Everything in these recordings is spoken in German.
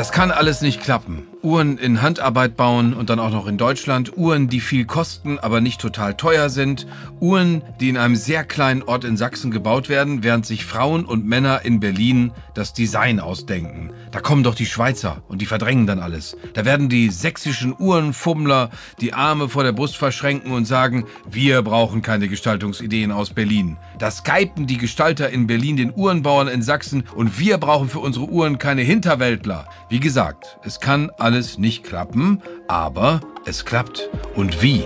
Das kann alles nicht klappen. Uhren in Handarbeit bauen und dann auch noch in Deutschland. Uhren, die viel kosten, aber nicht total teuer sind. Uhren, die in einem sehr kleinen Ort in Sachsen gebaut werden, während sich Frauen und Männer in Berlin das Design ausdenken. Da kommen doch die Schweizer und die verdrängen dann alles. Da werden die sächsischen Uhrenfummler die Arme vor der Brust verschränken und sagen, wir brauchen keine Gestaltungsideen aus Berlin. Da skypen die Gestalter in Berlin den Uhrenbauern in Sachsen und wir brauchen für unsere Uhren keine Hinterwäldler. Wie gesagt, es kann alles nicht klappen, aber es klappt. Und wie?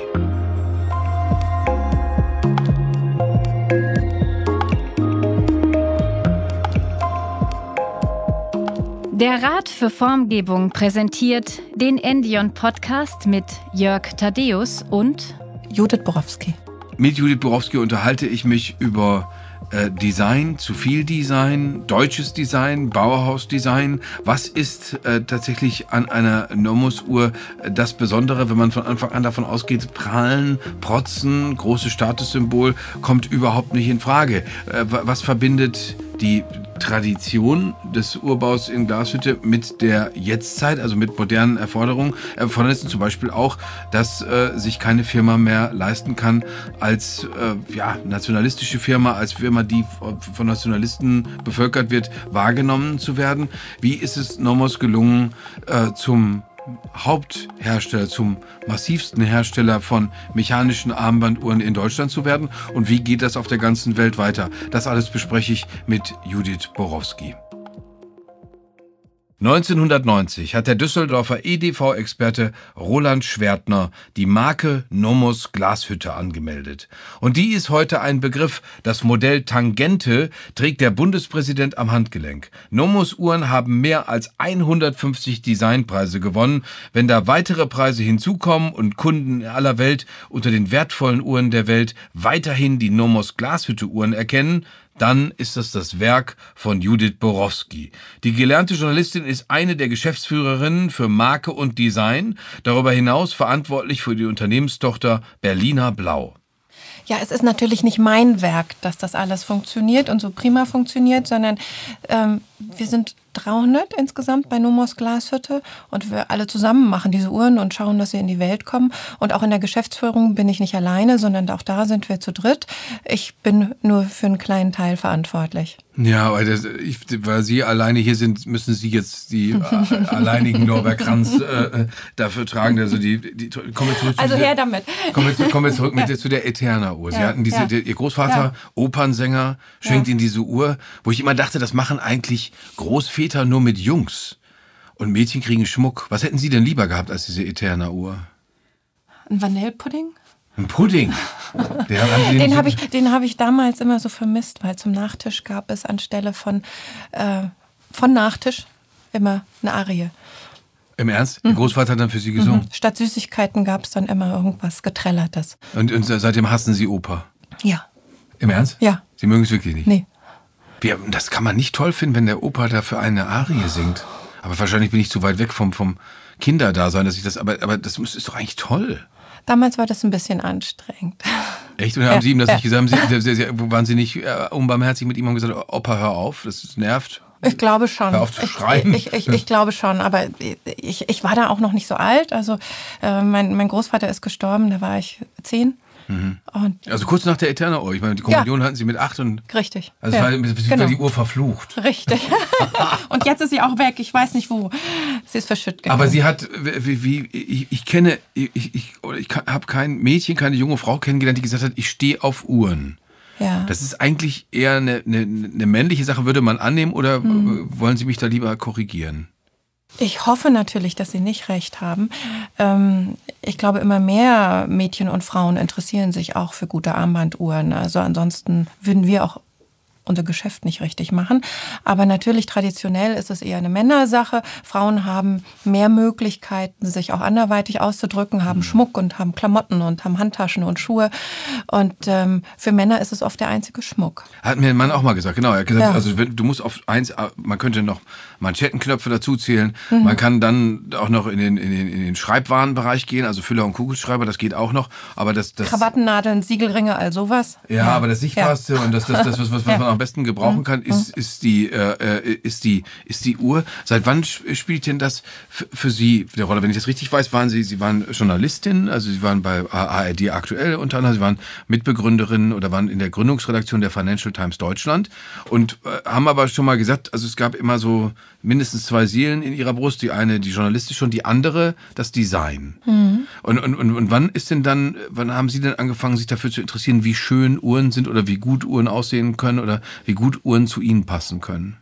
Der Rat für Formgebung präsentiert den Endion-Podcast mit Jörg Thaddeus und Judith Borowski. Mit Judith Borowski unterhalte ich mich über Design, zu viel Design, deutsches Design, Bauhausdesign. Was ist tatsächlich an einer Nomos-Uhr das Besondere, wenn man von Anfang an davon ausgeht, prahlen, protzen, großes Statussymbol, kommt überhaupt nicht in Frage. Was verbindet die Tradition des Urbaus in Glashütte mit der Jetztzeit, also mit modernen Erfordernissen, zum Beispiel auch, dass sich keine Firma mehr leisten kann, als nationalistische Firma, als Firma, die von Nationalisten bevölkert wird, wahrgenommen zu werden. Wie ist es Nomos gelungen, zum Haupthersteller, zum massivsten Hersteller von mechanischen Armbanduhren in Deutschland zu werden? Und wie geht das auf der ganzen Welt weiter? Das alles bespreche ich mit Judith Borowski. 1990 hat der Düsseldorfer EDV-Experte Roland Schwertner die Marke Nomos Glashütte angemeldet. Und die ist heute ein Begriff. Das Modell Tangente trägt der Bundespräsident am Handgelenk. Nomos Uhren haben mehr als 150 Designpreise gewonnen. Wenn da weitere Preise hinzukommen und Kunden in aller Welt unter den wertvollen Uhren der Welt weiterhin die Nomos Glashütte Uhren erkennen, dann ist das Werk von Judith Borowski. Die gelernte Journalistin ist eine der Geschäftsführerinnen für Marke und Design, darüber hinaus verantwortlich für die Unternehmenstochter Berliner Blau. Ja, es ist natürlich nicht mein Werk, dass das alles funktioniert und so prima funktioniert, sondern wir sind 300 insgesamt bei Nomos Glashütte und wir alle zusammen machen diese Uhren und schauen, dass sie in die Welt kommen. Und auch in der Geschäftsführung bin ich nicht alleine, sondern auch da sind wir zu dritt. Ich bin nur für einen kleinen Teil verantwortlich. Ja, weil Sie alleine hier sind, müssen Sie jetzt die alleinigen Lorbeerkranz dafür tragen. Also kommen wir zurück also her damit. Kommen wir zurück zu der Eterna-Uhr. Sie hatten Ihr Großvater, Opernsänger, schenkt Ihnen diese Uhr, wo ich immer dachte, das machen eigentlich Großväter nur mit Jungs. Und Mädchen kriegen Schmuck. Was hätten Sie denn lieber gehabt als diese Eterna-Uhr? Ein Vanillepudding? Ein Pudding? Den habe ich damals immer so vermisst, weil zum Nachtisch gab es anstelle von Nachtisch immer eine Arie. Im Ernst? Ihr Großvater hat dann für Sie gesungen? Statt Süßigkeiten gab es dann immer irgendwas Geträllertes. Und seitdem hassen Sie Oper? Ja. Im Ernst? Ja. Sie mögen es wirklich nicht? Nee. Das kann man nicht toll finden, wenn der Opa da für eine Arie singt. Aber wahrscheinlich bin ich zu weit weg vom Kinderdasein, dass ich das. Aber das ist doch eigentlich toll. Damals war das ein bisschen anstrengend. Echt? Und haben Sie ihm das nicht gesagt? Waren Sie nicht unbarmherzig mit ihm und gesagt, Opa, hör auf, das nervt? Ich glaube schon. Hör auf zu schreien. Ich glaube schon, aber ich war da auch noch nicht so alt. Also mein Großvater ist gestorben, da war ich 10. Mhm. Also kurz nach der Eterna-Uhr. Ich meine, die Kommunion hatten Sie mit 8 und... Richtig. Also war die Uhr verflucht. Richtig. Und jetzt ist sie auch weg. Ich weiß nicht wo. Sie ist verschütt gegangen. Aber sie hat, ich habe kein Mädchen, keine junge Frau kennengelernt, die gesagt hat, ich stehe auf Uhren. Ja. Das ist eigentlich eher eine männliche Sache, würde man annehmen, oder wollen Sie mich da lieber korrigieren? Ich hoffe natürlich, dass Sie nicht recht haben. Ich glaube, immer mehr Mädchen und Frauen interessieren sich auch für gute Armbanduhren. Also ansonsten würden wir auch unser Geschäft nicht richtig machen. Aber natürlich traditionell ist es eher eine Männersache. Frauen haben mehr Möglichkeiten, sich auch anderweitig auszudrücken, haben Schmuck und haben Klamotten und haben Handtaschen und Schuhe. Und für Männer ist es oft der einzige Schmuck. Hat mir ein Mann auch mal gesagt, genau. Er hat gesagt, also du musst auf man könnte noch Manschettenknöpfe dazu zählen. Man kann dann auch noch in den Schreibwarenbereich gehen, also Füller und Kugelschreiber, das geht auch noch. Aber das Krawattennadeln, Siegelringe, all sowas. Ja, aber das Sichtbarste und das was man am besten gebrauchen kann, ist die Uhr. Seit wann spielt denn das für Sie eine Rolle? Wenn ich das richtig weiß, Sie waren Journalistin, also Sie waren bei ARD aktuell unter anderem, Sie waren Mitbegründerin oder waren in der Gründungsredaktion der Financial Times Deutschland und haben aber schon mal gesagt, also es gab immer so mindestens 2 Seelen in Ihrer Brust, die eine die journalistische und die andere das Design. Und wann haben Sie denn angefangen, sich dafür zu interessieren, wie schön Uhren sind oder wie gut Uhren aussehen können oder wie gut Uhren zu Ihnen passen können?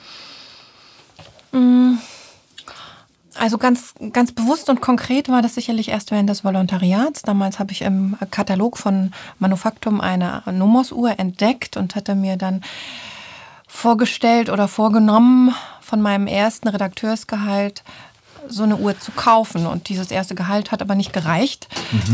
Also ganz, ganz bewusst und konkret war das sicherlich erst während des Volontariats. Damals habe ich im Katalog von Manufaktum eine Nomos-Uhr entdeckt und hatte mir dann vorgestellt oder vorgenommen, von meinem ersten Redakteursgehalt so eine Uhr zu kaufen. Und dieses erste Gehalt hat aber nicht gereicht.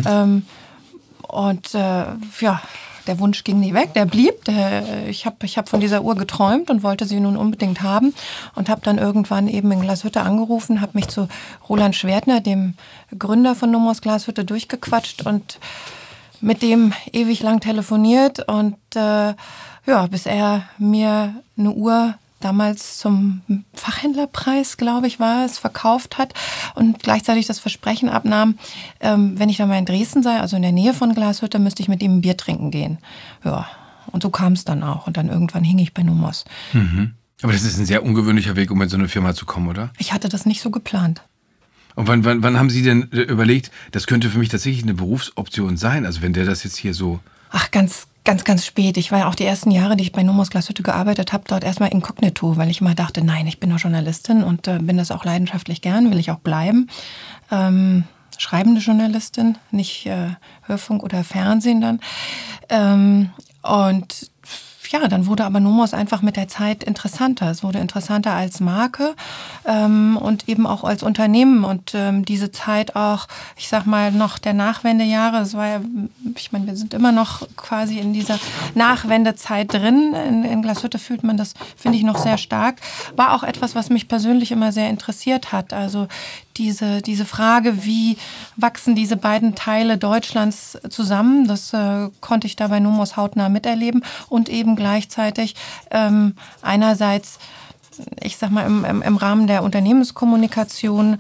Der Wunsch ging nie weg, der blieb. Ich hab von dieser Uhr geträumt und wollte sie nun unbedingt haben und habe dann irgendwann eben in Glashütte angerufen, habe mich zu Roland Schwertner, dem Gründer von Nomos Glashütte, durchgequatscht und mit dem ewig lang telefoniert und bis er mir eine Uhr damals zum Fachhändlerpreis, glaube ich, war es, verkauft hat und gleichzeitig das Versprechen abnahm, wenn ich dann mal in Dresden sei, also in der Nähe von Glashütte, müsste ich mit ihm ein Bier trinken gehen. Ja, und so kam es dann auch. Und dann irgendwann hing ich bei Nomos. Aber das ist ein sehr ungewöhnlicher Weg, um in so eine Firma zu kommen, oder? Ich hatte das nicht so geplant. Und wann haben Sie denn überlegt, das könnte für mich tatsächlich eine Berufsoption sein? Also wenn der das jetzt hier so... Ach, ganz spät. Ich war ja auch die ersten Jahre, die ich bei Nomos Glashütte gearbeitet habe, dort erstmal inkognito, weil ich immer dachte, nein, ich bin doch Journalistin und bin das auch leidenschaftlich gern, will ich auch bleiben. Schreibende Journalistin, nicht Hörfunk oder Fernsehen dann. Dann wurde aber Nomos einfach mit der Zeit interessanter. Es wurde interessanter als Marke und eben auch als Unternehmen. Und diese Zeit auch, ich sag mal, noch der Nachwendejahre, es war ja, ich meine, wir sind immer noch quasi in dieser Nachwendezeit drin. In Glashütte fühlt man das, finde ich, noch sehr stark. War auch etwas, was mich persönlich immer sehr interessiert hat. Also diese Frage, wie wachsen diese beiden Teile Deutschlands zusammen, das konnte ich da bei Nomos hautnah miterleben und eben gleichzeitig einerseits, ich sag mal, im Rahmen der Unternehmenskommunikation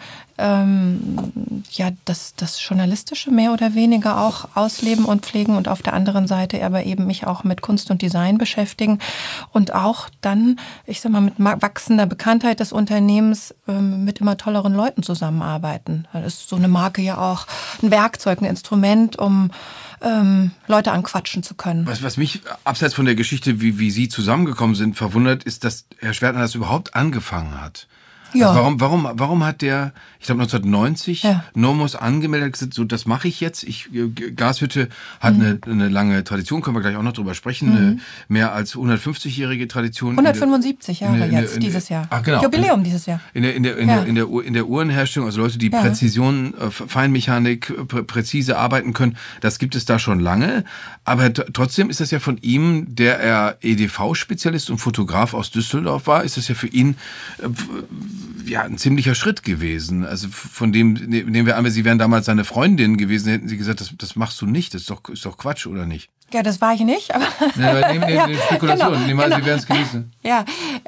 das Journalistische mehr oder weniger auch ausleben und pflegen und auf der anderen Seite aber eben mich auch mit Kunst und Design beschäftigen und auch dann, ich sag mal, mit wachsender Bekanntheit des Unternehmens mit immer tolleren Leuten zusammenarbeiten. Da ist so eine Marke ja auch ein Werkzeug, ein Instrument, um Leute anquatschen zu können. Was mich abseits von der Geschichte, wie Sie zusammengekommen sind, verwundert, ist, dass Herr Schwertner das überhaupt angefangen hat. Ja. Also warum hat der, ich glaube 1990, Nomos angemeldet, hat gesagt, so das mache ich jetzt. Glashütte hat eine lange Tradition, können wir gleich auch noch drüber sprechen, eine mehr als 150-jährige Tradition. 175 Jahre dieses Jahr. Ach, genau. Jubiläum dieses Jahr. In der Uhrenherstellung, also Leute, die Präzision, Feinmechanik, präzise arbeiten können, das gibt es da schon lange. Aber trotzdem ist das ja von ihm, der er EDV-Spezialist und Fotograf aus Düsseldorf war, ist das ja für ihn ein ziemlicher Schritt gewesen. Also von dem, nehmen wir an, Sie wären damals seine Freundin gewesen, hätten Sie gesagt, das machst du nicht, das ist doch Quatsch, oder nicht? Ja, das war ich nicht, aber... Nehmen Spekulation, nehmen wir an, Sie wären es gewesen. Ja,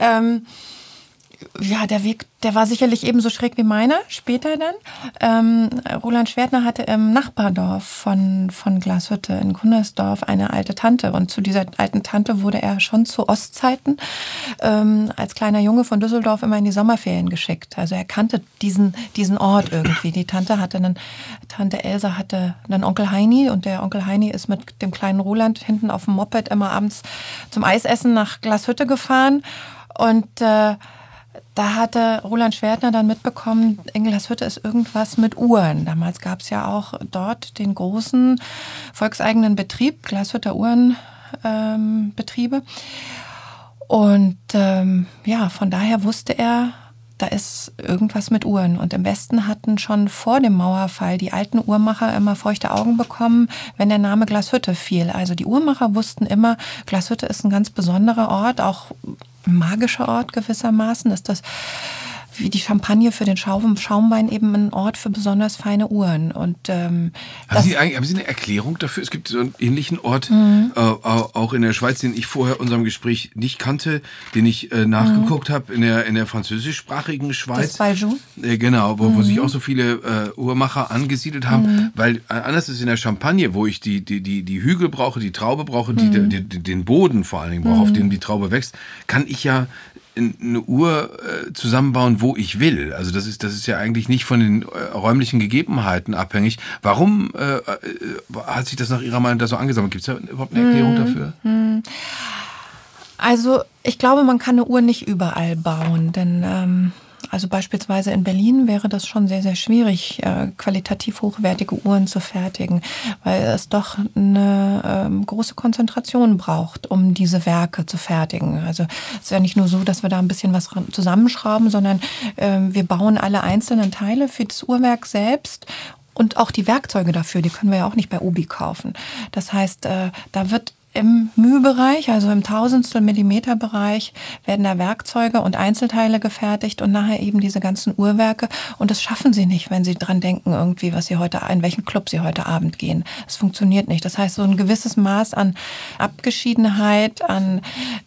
der Weg, der war sicherlich ebenso schräg wie meiner, später dann. Roland Schwertner hatte im Nachbardorf von Glashütte in Gunnersdorf eine alte Tante. Und zu dieser alten Tante wurde er schon zu Ostzeiten als kleiner Junge von Düsseldorf immer in die Sommerferien geschickt. Also er kannte diesen Ort irgendwie. Die Tante Elsa hatte einen Onkel Heini und der Onkel Heini ist mit dem kleinen Roland hinten auf dem Moped immer abends zum Eisessen nach Glashütte gefahren und da hatte Roland Schwertner dann mitbekommen, in Glashütte ist irgendwas mit Uhren. Damals gab es ja auch dort den großen volkseigenen Betrieb, Glashütter Uhrenbetriebe. Und von daher wusste er, da ist irgendwas mit Uhren. Und im Westen hatten schon vor dem Mauerfall die alten Uhrmacher immer feuchte Augen bekommen, wenn der Name Glashütte fiel. Also die Uhrmacher wussten immer, Glashütte ist ein ganz besonderer Ort, auch ein magischer Ort gewissermaßen, ist das wie die Champagne für den Schaumwein eben ein Ort für besonders feine Uhren. Und haben Sie eine Erklärung dafür? Es gibt so einen ähnlichen Ort, auch in der Schweiz, den ich vorher unserem Gespräch nicht kannte, den ich nachgeguckt habe in der französischsprachigen Schweiz. Das Baljou? Genau, wo sich auch so viele Uhrmacher angesiedelt haben, weil anders ist in der Champagne, wo ich die Hügel brauche, die Traube brauche, den Boden vor allen Dingen brauche, auf dem die Traube wächst, kann ich ja eine Uhr zusammenbauen, wo ich will. Also das ist ja eigentlich nicht von den räumlichen Gegebenheiten abhängig. Warum hat sich das nach Ihrer Meinung da so angesammelt? Gibt es da überhaupt eine Erklärung dafür? Also ich glaube, man kann eine Uhr nicht überall bauen, denn also beispielsweise in Berlin wäre das schon sehr, sehr schwierig, qualitativ hochwertige Uhren zu fertigen, weil es doch eine große Konzentration braucht, um diese Werke zu fertigen. Also es ist ja nicht nur so, dass wir da ein bisschen was zusammenschrauben, sondern wir bauen alle einzelnen Teile für das Uhrwerk selbst. Und auch die Werkzeuge dafür, die können wir ja auch nicht bei Obi kaufen. Das heißt, da wird im μ-Bereich, also im Tausendstel Millimeter-Bereich, werden da Werkzeuge und Einzelteile gefertigt und nachher eben diese ganzen Uhrwerke. Und das schaffen sie nicht, wenn sie dran denken, irgendwie, in welchen Club sie heute Abend gehen. Das funktioniert nicht. Das heißt, so ein gewisses Maß an Abgeschiedenheit, an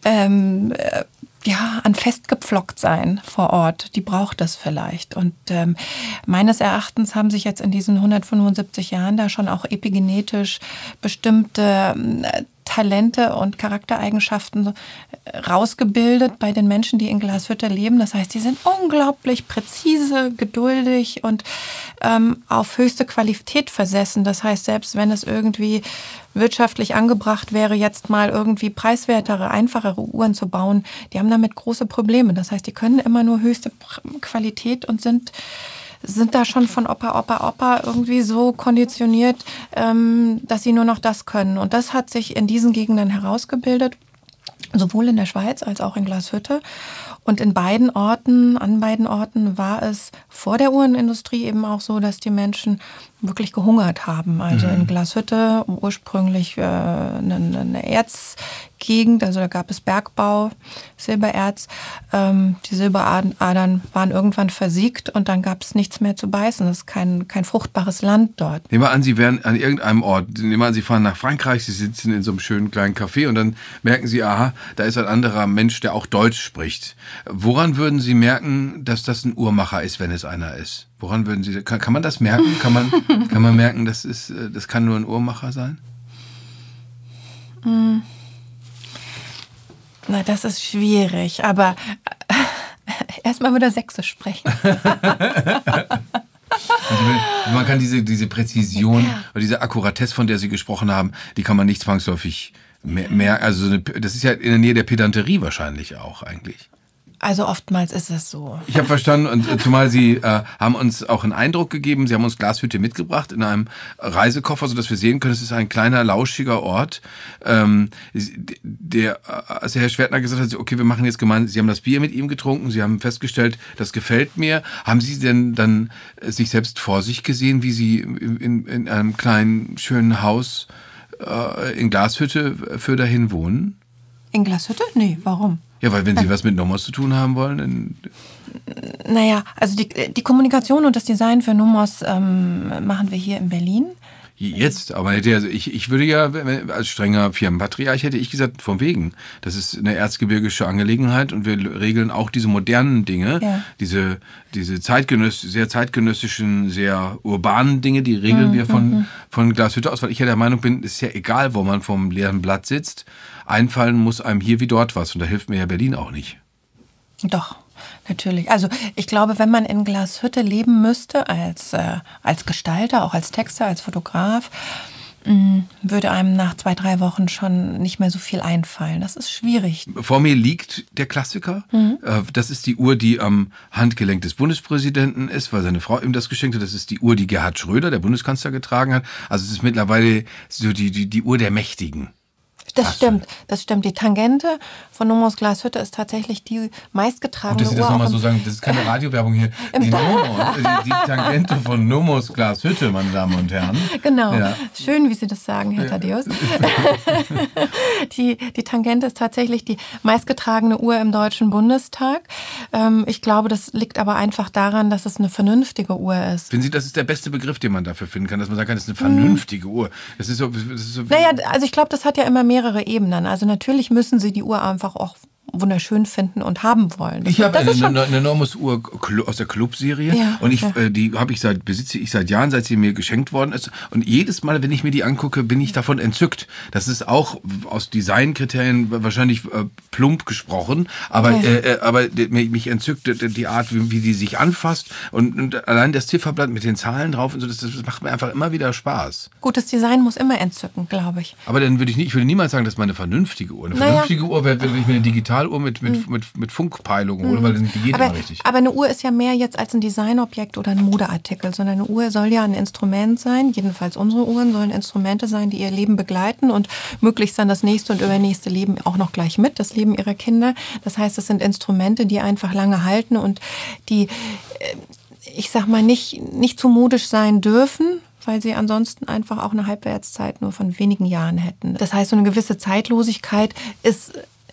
festgepflockt sein vor Ort, die braucht es vielleicht. Und meines Erachtens haben sich jetzt in diesen 175 Jahren da schon auch epigenetisch bestimmte Talente und Charaktereigenschaften rausgebildet bei den Menschen, die in Glashütte leben. Das heißt, die sind unglaublich präzise, geduldig und auf höchste Qualität versessen. Das heißt, selbst wenn es irgendwie wirtschaftlich angebracht wäre, jetzt mal irgendwie preiswertere, einfachere Uhren zu bauen, die haben damit große Probleme. Das heißt, die können immer nur höchste Qualität und sind da schon von Opa irgendwie so konditioniert, dass sie nur noch das können. Und das hat sich in diesen Gegenden herausgebildet, sowohl in der Schweiz als auch in Glashütte. Und an beiden Orten war es vor der Uhrenindustrie eben auch so, dass die Menschen wirklich gehungert haben. Also in Glashütte ursprünglich eine Erzgegend, also da gab es Bergbau, Silbererz. Die Silberadern waren irgendwann versiegt und dann gab es nichts mehr zu beißen. Das ist kein fruchtbares Land dort. Nehmen wir an, Sie wären an irgendeinem Ort. Nehmen wir an, Sie fahren nach Frankreich, Sie sitzen in so einem schönen kleinen Café und dann merken Sie, aha, da ist ein anderer Mensch, der auch Deutsch spricht. Woran würden Sie merken, dass das ein Uhrmacher ist, wenn es einer ist? Woran würden Sie, kann man das merken? Kann man merken, das kann nur ein Uhrmacher sein? Na, das ist schwierig, aber erstmal wieder Sächsisch sprechen. Also man kann diese Präzision oder diese Akkuratesse, von der Sie gesprochen haben, die kann man nicht zwangsläufig merken. Also das ist ja in der Nähe der Pedanterie wahrscheinlich auch eigentlich. Also oftmals ist es so. Ich habe verstanden, und zumal Sie haben uns auch einen Eindruck gegeben, Sie haben uns Glashütte mitgebracht in einem Reisekoffer, sodass wir sehen können, es ist ein kleiner, lauschiger Ort. Als der Herr Schwertner gesagt hat, okay, wir machen jetzt gemeinsam, Sie haben das Bier mit ihm getrunken, Sie haben festgestellt, das gefällt mir. Haben Sie denn dann sich selbst vor sich gesehen, wie Sie in einem kleinen, schönen Haus in Glashütte für dahin wohnen? In Glashütte? Nee, warum? Ja, weil wenn Sie was mit Nomos zu tun haben wollen, dann... Naja, also die Kommunikation und das Design für Nomos machen wir hier in Berlin. Jetzt, aber ich würde ja, als strenger Firmenpatriarch hätte ich gesagt, von wegen, das ist eine erzgebirgische Angelegenheit und wir regeln auch diese modernen Dinge, diese sehr zeitgenössischen, sehr urbanen Dinge, die regeln wir von Glashütte aus, weil ich ja der Meinung bin, es ist ja egal, wo man vom leeren Blatt sitzt, einfallen muss einem hier wie dort was und da hilft mir ja Berlin auch nicht. Doch. Natürlich. Also ich glaube, wenn man in Glashütte leben müsste, als Gestalter, auch als Texter, als Fotograf, würde einem nach 2-3 Wochen schon nicht mehr so viel einfallen. Das ist schwierig. Vor mir liegt der Klassiker. Das ist die Uhr, die am Handgelenk des Bundespräsidenten ist, weil seine Frau ihm das geschenkt hat. Das ist die Uhr, die Gerhard Schröder, der Bundeskanzler, getragen hat. Also es ist mittlerweile so die Uhr der Mächtigen. Das stimmt. Die Tangente von Nomos Glashütte ist tatsächlich die meistgetragene Uhr. Dass Sie das nochmal so sagen, das ist keine Radiowerbung hier. Die Tangente von Nomos Glashütte, meine Damen und Herren. Genau. Ja. Schön, wie Sie das sagen, Herr Thaddäus. Die Tangente ist tatsächlich die meistgetragene Uhr im Deutschen Bundestag. Ich glaube, das liegt aber einfach daran, dass es eine vernünftige Uhr ist. Finden Sie, das ist der beste Begriff, den man dafür finden kann, dass man sagen kann, das ist eine vernünftige Uhr? Das ist so naja, also ich glaube, das hat ja immer mehrere Ebenen. Also natürlich müssen Sie die Uhr einfach auch wunderschön finden und haben wollen. Ich habe eine Nomos-Uhr aus der Club-Serie und die besitze ich seit Jahren, seit sie mir geschenkt worden ist. Und jedes Mal, wenn ich mir die angucke, bin ich davon entzückt. Das ist auch aus Designkriterien wahrscheinlich plump gesprochen, aber mich entzückt die Art, wie die sich anfasst und allein das Zifferblatt mit den Zahlen drauf und so, das macht mir einfach immer wieder Spaß. Gutes Design muss immer entzücken, glaube ich. Aber dann würde ich niemals sagen, das ist meine vernünftige Uhr. Eine vernünftige Uhr wäre, wenn ich mir eine Digitaluhr mit Funkpeilung hole, weil dann geht immer richtig. Aber eine Uhr ist ja mehr jetzt als ein Designobjekt oder ein Modeartikel, sondern eine Uhr soll ja ein Instrument sein. Jedenfalls unsere Uhren sollen Instrumente sein, die ihr Leben begleiten und möglichst dann das nächste und übernächste Leben auch noch gleich mit, das Leben ihrer Kinder. Das heißt, es sind Instrumente, die einfach lange halten und die, ich sag mal, nicht zu modisch sein dürfen, weil sie ansonsten einfach auch eine Halbwertszeit nur von wenigen Jahren hätten. Das heißt, so eine gewisse Zeitlosigkeit ist,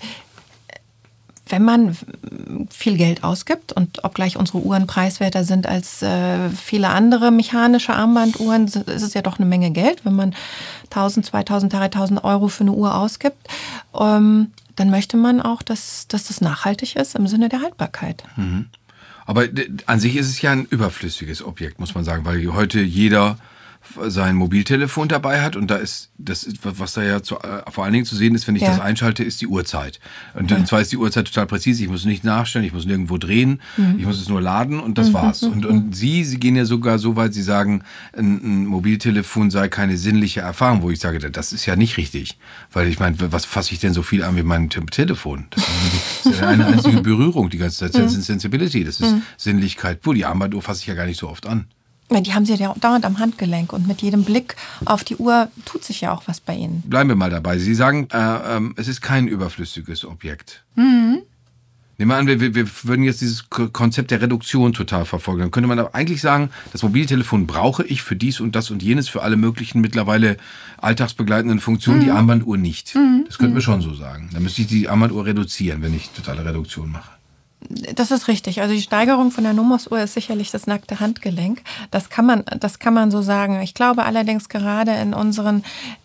wenn man viel Geld ausgibt und obgleich unsere Uhren preiswerter sind als viele andere mechanische Armbanduhren, ist es ja doch eine Menge Geld, wenn man 1.000, 2.000, 3.000 Euro für eine Uhr ausgibt. Dann möchte man auch, dass das nachhaltig ist im Sinne der Haltbarkeit. Mhm. Aber an sich ist es ja ein überflüssiges Objekt, muss man sagen, weil heute jeder sein Mobiltelefon dabei hat und was da ja vor allen Dingen zu sehen ist, wenn ich das einschalte, ist die Uhrzeit. Und zwar ist die Uhrzeit total präzise, ich muss nicht nachstellen, ich muss nirgendwo drehen, ich muss es nur laden und das war's. Und Sie gehen ja sogar so weit, Sie sagen, ein Mobiltelefon sei keine sinnliche Erfahrung, wo ich sage, das ist ja nicht richtig. Weil ich meine, was fasse ich denn so viel an wie mein Telefon? Das ist ja eine einzige Berührung die ganze Zeit. Das ist Sensibility, das ist Sinnlichkeit. Die Armbanduhr fasse ich ja gar nicht so oft an. Ja, die haben sie ja dauernd am Handgelenk und mit jedem Blick auf die Uhr tut sich ja auch was bei Ihnen. Bleiben wir mal dabei. Sie sagen, es ist kein überflüssiges Objekt. Mhm. Nehmen wir an, wir würden jetzt dieses Konzept der Reduktion total verfolgen. Dann könnte man aber eigentlich sagen, das Mobiltelefon brauche ich für dies und das und jenes, für alle möglichen mittlerweile alltagsbegleitenden Funktionen, die Armbanduhr nicht. Das könnten wir schon so sagen. Dann müsste ich die Armbanduhr reduzieren, wenn ich totale Reduktion mache. Das ist richtig. Also die Steigerung von der Nomos-Uhr ist sicherlich das nackte Handgelenk. Das kann man so sagen. Ich glaube allerdings gerade in unseren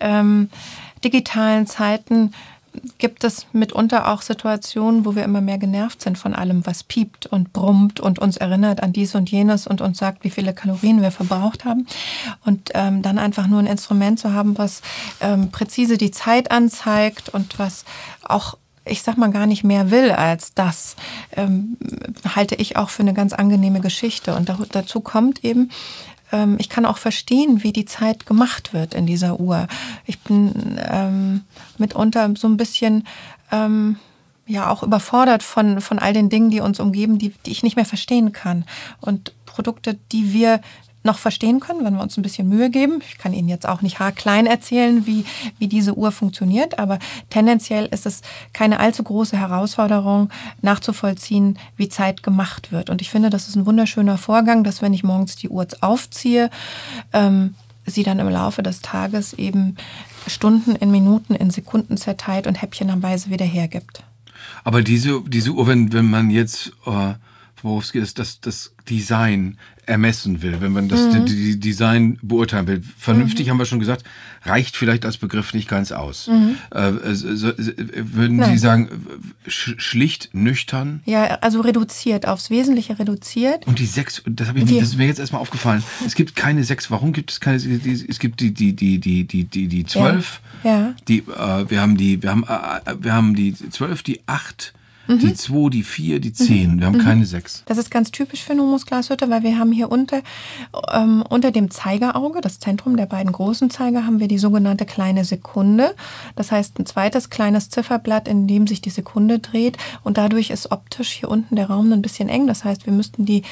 digitalen Zeiten gibt es mitunter auch Situationen, wo wir immer mehr genervt sind von allem, was piept und brummt und uns erinnert an dies und jenes und uns sagt, wie viele Kalorien wir verbraucht haben. Und dann einfach nur ein Instrument zu haben, was präzise die Zeit anzeigt und was auch, ich sag mal, gar nicht mehr will als das, halte ich auch für eine ganz angenehme Geschichte. Und dazu kommt eben, ich kann auch verstehen, wie die Zeit gemacht wird in dieser Uhr. Ich bin mitunter so ein bisschen auch überfordert von all den Dingen, die uns umgeben, die ich nicht mehr verstehen kann. Und Produkte, die wir noch verstehen können, wenn wir uns ein bisschen Mühe geben. Ich kann Ihnen jetzt auch nicht haarklein erzählen, wie diese Uhr funktioniert, aber tendenziell ist es keine allzu große Herausforderung, nachzuvollziehen, wie Zeit gemacht wird. Und ich finde, das ist ein wunderschöner Vorgang, dass wenn ich morgens die Uhr aufziehe, sie dann im Laufe des Tages eben Stunden in Minuten, in Sekunden zerteilt und häppchenweise wieder hergibt. Aber diese Uhr, wenn man jetzt worauf es geht, ist, dass das Design ermessen will, wenn man das Design beurteilen will. Vernünftig, haben wir schon gesagt, reicht vielleicht als Begriff nicht ganz aus. Würden Sie sagen, schlicht, nüchtern? Ja, also reduziert, aufs Wesentliche reduziert. Und die 6, das ist mir jetzt erstmal aufgefallen, es gibt keine 6. Warum gibt es keine? Es gibt die 12. Ja. Wir haben die 12, die 8, die 2, die 4, die 10. Wir haben keine 6. Das ist ganz typisch für Nomos Glashütte, weil wir haben hier unter dem Zeigerauge, das Zentrum der beiden großen Zeiger, haben wir die sogenannte kleine Sekunde. Das heißt, ein zweites kleines Zifferblatt, in dem sich die Sekunde dreht. Und dadurch ist optisch hier unten der Raum ein bisschen eng. Das heißt, wir müssten die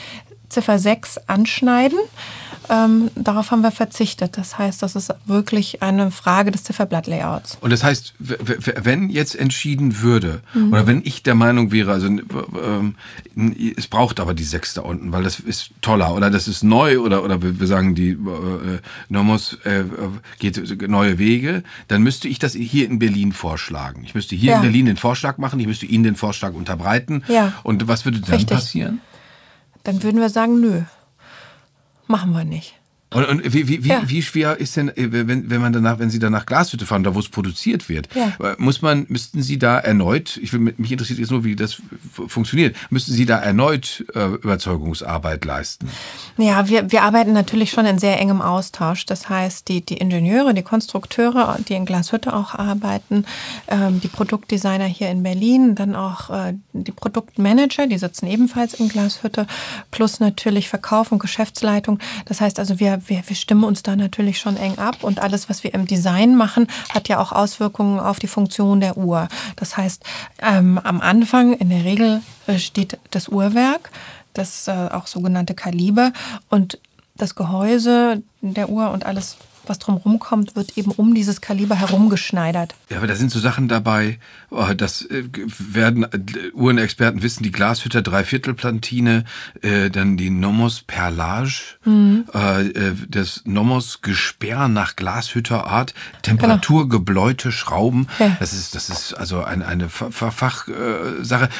Ziffer 6 anschneiden. Darauf haben wir verzichtet. Das heißt, das ist wirklich eine Frage des Zifferblattlayouts. Und das heißt, wenn jetzt entschieden würde, oder wenn ich der Meinung wäre, also es braucht aber die 6 da unten, weil das ist toller oder das ist neu oder wir sagen, die Nomos geht neue Wege, dann müsste ich das hier in Berlin vorschlagen. Ich müsste hier in Berlin den Vorschlag machen, ich müsste Ihnen den Vorschlag unterbreiten. Ja. Und was würde dann passieren? Dann würden wir sagen, nö. Machen wir nicht. Und wie schwer ist denn, wenn Sie danach Glashütte fahren, da wo es produziert wird, müssten Sie da erneut, mich interessiert jetzt nur, wie das funktioniert, müssten Sie da erneut Überzeugungsarbeit leisten? Ja, wir arbeiten natürlich schon in sehr engem Austausch. Das heißt, die Ingenieure, die Konstrukteure, die in Glashütte auch arbeiten, die Produktdesigner hier in Berlin, dann auch die Produktmanager, die sitzen ebenfalls in Glashütte, plus natürlich Verkauf und Geschäftsleitung. Das heißt also, wir stimmen uns da natürlich schon eng ab und alles, was wir im Design machen, hat ja auch Auswirkungen auf die Funktion der Uhr. Das heißt, am Anfang in der Regel steht das Uhrwerk, das auch sogenannte Kaliber und das Gehäuse der Uhr und alles, was drumherum kommt, wird eben um dieses Kaliber herumgeschneidert. Ja, aber da sind so Sachen dabei, das werden Uhrenexperten wissen, die Glashütter 3/4 Platine, dann die Nomos Perlage, das Nomos Gesperr nach Glashütter Art, temperaturgebläute Schrauben. Ja. Das ist also eine Fachsache.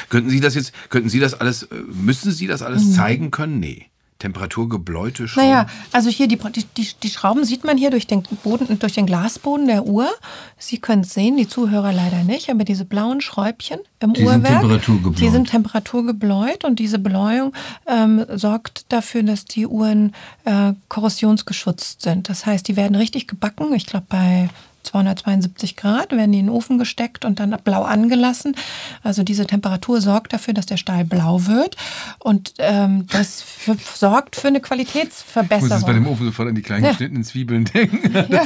Müssen Sie das alles zeigen können? Nee. Temperaturgebläute Schrauben? Naja, also hier die Schrauben sieht man hier durch den Glasboden der Uhr. Sie können es sehen, die Zuhörer leider nicht, aber diese blauen Schräubchen im Uhrwerk, die sind temperaturgebläut und diese Bläuung sorgt dafür, dass die Uhren korrosionsgeschützt sind. Das heißt, die werden richtig gebacken, ich glaube bei 272 Grad, werden die in den Ofen gesteckt und dann blau angelassen. Also diese Temperatur sorgt dafür, dass der Stahl blau wird und das sorgt für eine Qualitätsverbesserung. Ich muss jetzt bei dem Ofen sofort an die kleinen geschnittenen Zwiebeln denken. Ja.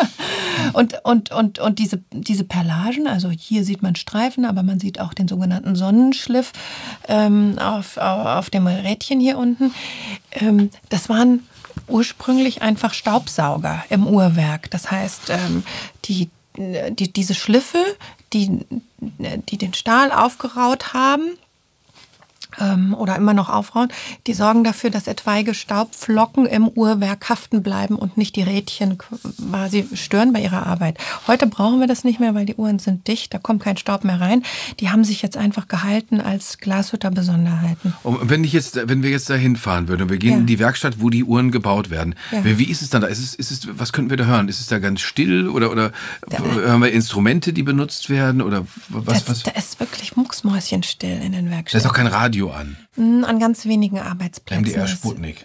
Und diese Perlagen, also hier sieht man Streifen, aber man sieht auch den sogenannten Sonnenschliff auf dem Rädchen hier unten. Das waren ursprünglich einfach Staubsauger im Uhrwerk. Das heißt, diese Schliffe, die den Stahl aufgeraut haben, oder immer noch aufrauen, die sorgen dafür, dass etwaige Staubflocken im Uhrwerk haften bleiben und nicht die Rädchen quasi stören bei ihrer Arbeit. Heute brauchen wir das nicht mehr, weil die Uhren sind dicht, da kommt kein Staub mehr rein. Die haben sich jetzt einfach gehalten als Glashütter-Besonderheiten. Und wenn wir jetzt da hinfahren würden und wir gehen in die Werkstatt, wo die Uhren gebaut werden, wie ist es dann da? Was könnten wir da hören? Ist es da ganz still oder hören wir Instrumente, die benutzt werden? Oder was? Da ist wirklich mucksmäuschenstill in den Werkstätten. Da ist auch kein Radio an. An ganz wenigen Arbeitsplätzen. MDR Sputnik.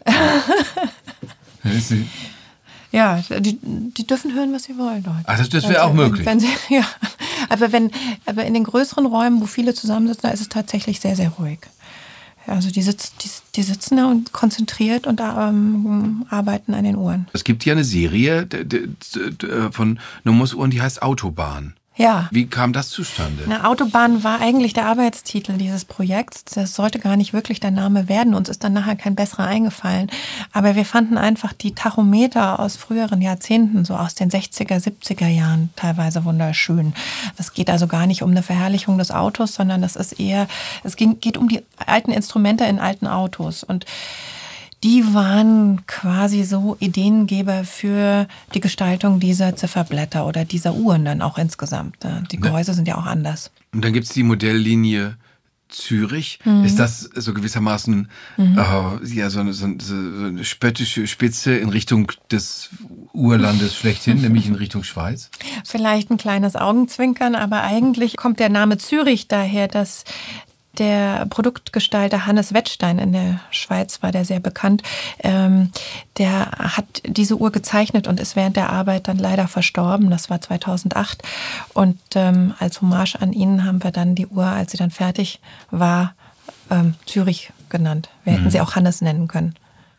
Ja, die dürfen hören, was sie wollen dort. Ach, das wäre auch möglich. Aber in den größeren Räumen, wo viele zusammensitzen, da ist es tatsächlich sehr, sehr ruhig. Also die sitzen da und konzentriert und arbeiten an den Uhren. Es gibt ja eine Serie von Nomos-Uhren, die heißt Autobahn. Ja. Wie kam das zustande? Eine Autobahn war eigentlich der Arbeitstitel dieses Projekts. Das sollte gar nicht wirklich der Name werden. Uns ist dann nachher kein besserer eingefallen. Aber wir fanden einfach die Tachometer aus früheren Jahrzehnten, so aus den 60er, 70er Jahren, teilweise wunderschön. Das geht also gar nicht um eine Verherrlichung des Autos, sondern es geht um die alten Instrumente in alten Autos. Und die waren quasi so Ideengeber für die Gestaltung dieser Zifferblätter oder dieser Uhren dann auch insgesamt. Die Gehäuse sind ja auch anders. Und dann gibt es die Modelllinie Zürich. Ist das so gewissermaßen so eine spöttische Spitze in Richtung des Urlandes schlechthin, nämlich in Richtung Schweiz? Vielleicht ein kleines Augenzwinkern, aber eigentlich kommt der Name Zürich daher, dass der Produktgestalter Hannes Wettstein in der Schweiz war der sehr bekannt. Der hat diese Uhr gezeichnet und ist während der Arbeit dann leider verstorben. Das war 2008. Und als Hommage an ihn haben wir dann die Uhr, als sie dann fertig war, Zürich genannt. Wir hätten sie auch Hannes nennen können.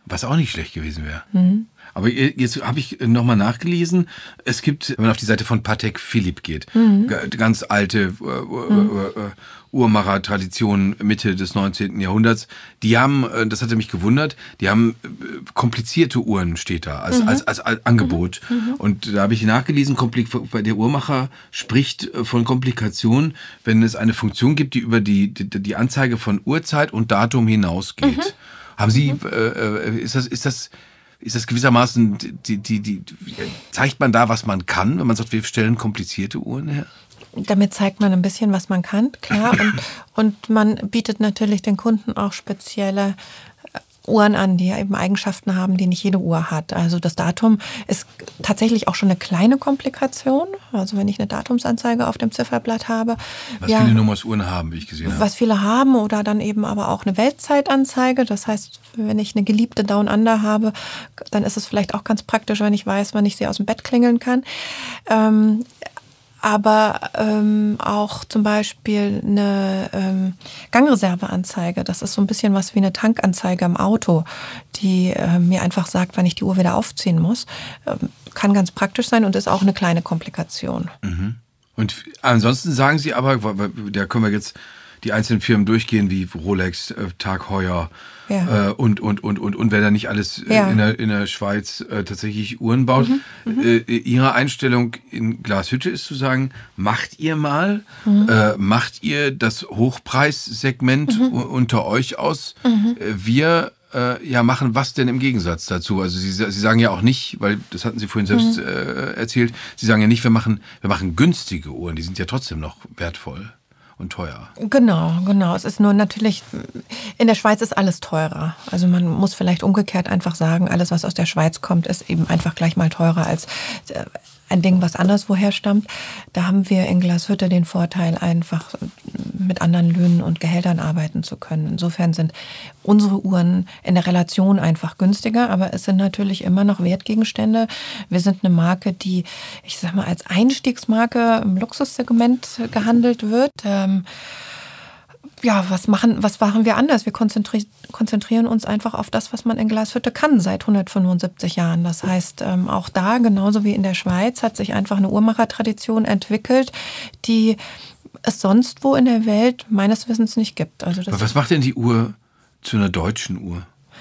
Was auch nicht schlecht gewesen wäre. Aber jetzt habe ich nochmal nachgelesen. Es gibt, wenn man auf die Seite von Patek Philippe geht, ganz alte Uhrmacher-Tradition Mitte des 19. Jahrhunderts. Die haben, das hatte mich gewundert, die haben komplizierte Uhren, steht da, als Angebot. Und da habe ich nachgelesen, der Uhrmacher spricht von Komplikationen, wenn es eine Funktion gibt, die über die Anzeige von Uhrzeit und Datum hinausgeht. Haben Sie, ist das gewissermaßen, zeigt man da, was man kann, wenn man sagt, wir stellen komplizierte Uhren her? Damit zeigt man ein bisschen, was man kann, klar. Und man bietet natürlich den Kunden auch spezielle Uhren an, die eben Eigenschaften haben, die nicht jede Uhr hat. Also das Datum ist tatsächlich auch schon eine kleine Komplikation. Also wenn ich eine Datumsanzeige auf dem Zifferblatt habe. Was viele Nummers-Uhren haben, wie ich gesehen habe. Was viele haben oder dann eben aber auch eine Weltzeitanzeige. Das heißt, wenn ich eine geliebte Down Under habe, dann ist es vielleicht auch ganz praktisch, wenn ich weiß, wann ich sie aus dem Bett klingeln kann. Aber auch zum Beispiel eine Gangreserveanzeige. Das ist so ein bisschen was wie eine Tankanzeige im Auto, die mir einfach sagt, wann ich die Uhr wieder aufziehen muss. Kann ganz praktisch sein und ist auch eine kleine Komplikation. Und ansonsten sagen Sie aber, da können wir jetzt die einzelnen Firmen durchgehen, wie Rolex, Tag Heuer und wer da nicht alles in der Schweiz tatsächlich Uhren baut. Ihre Einstellung in Glashütte ist zu sagen, macht ihr mal, macht ihr das Hochpreissegment unter euch aus. Wir machen was denn im Gegensatz dazu? Also Sie sagen ja auch nicht, weil das hatten Sie vorhin selbst erzählt, Sie sagen ja nicht, wir machen günstige Uhren, die sind ja trotzdem noch wertvoll und teuer. Genau. Es ist nur natürlich, in der Schweiz ist alles teurer. Also man muss vielleicht umgekehrt einfach sagen, alles, was aus der Schweiz kommt, ist eben einfach gleich mal teurer als ein Ding, was anderswoher stammt. Da haben wir in Glashütte den Vorteil, einfach mit anderen Löhnen und Gehältern arbeiten zu können. Insofern sind unsere Uhren in der Relation einfach günstiger, aber es sind natürlich immer noch Wertgegenstände. Wir sind eine Marke, die, ich sag mal, als Einstiegsmarke im Luxussegment gehandelt wird. Was machen wir anders? Wir konzentrieren uns einfach auf das, was man in Glashütte kann seit 175 Jahren. Das heißt, auch da, genauso wie in der Schweiz, hat sich einfach eine Uhrmachertradition entwickelt, die es sonst wo in der Welt meines Wissens nicht gibt. Also aber was macht denn die Uhr zu einer deutschen Uhr?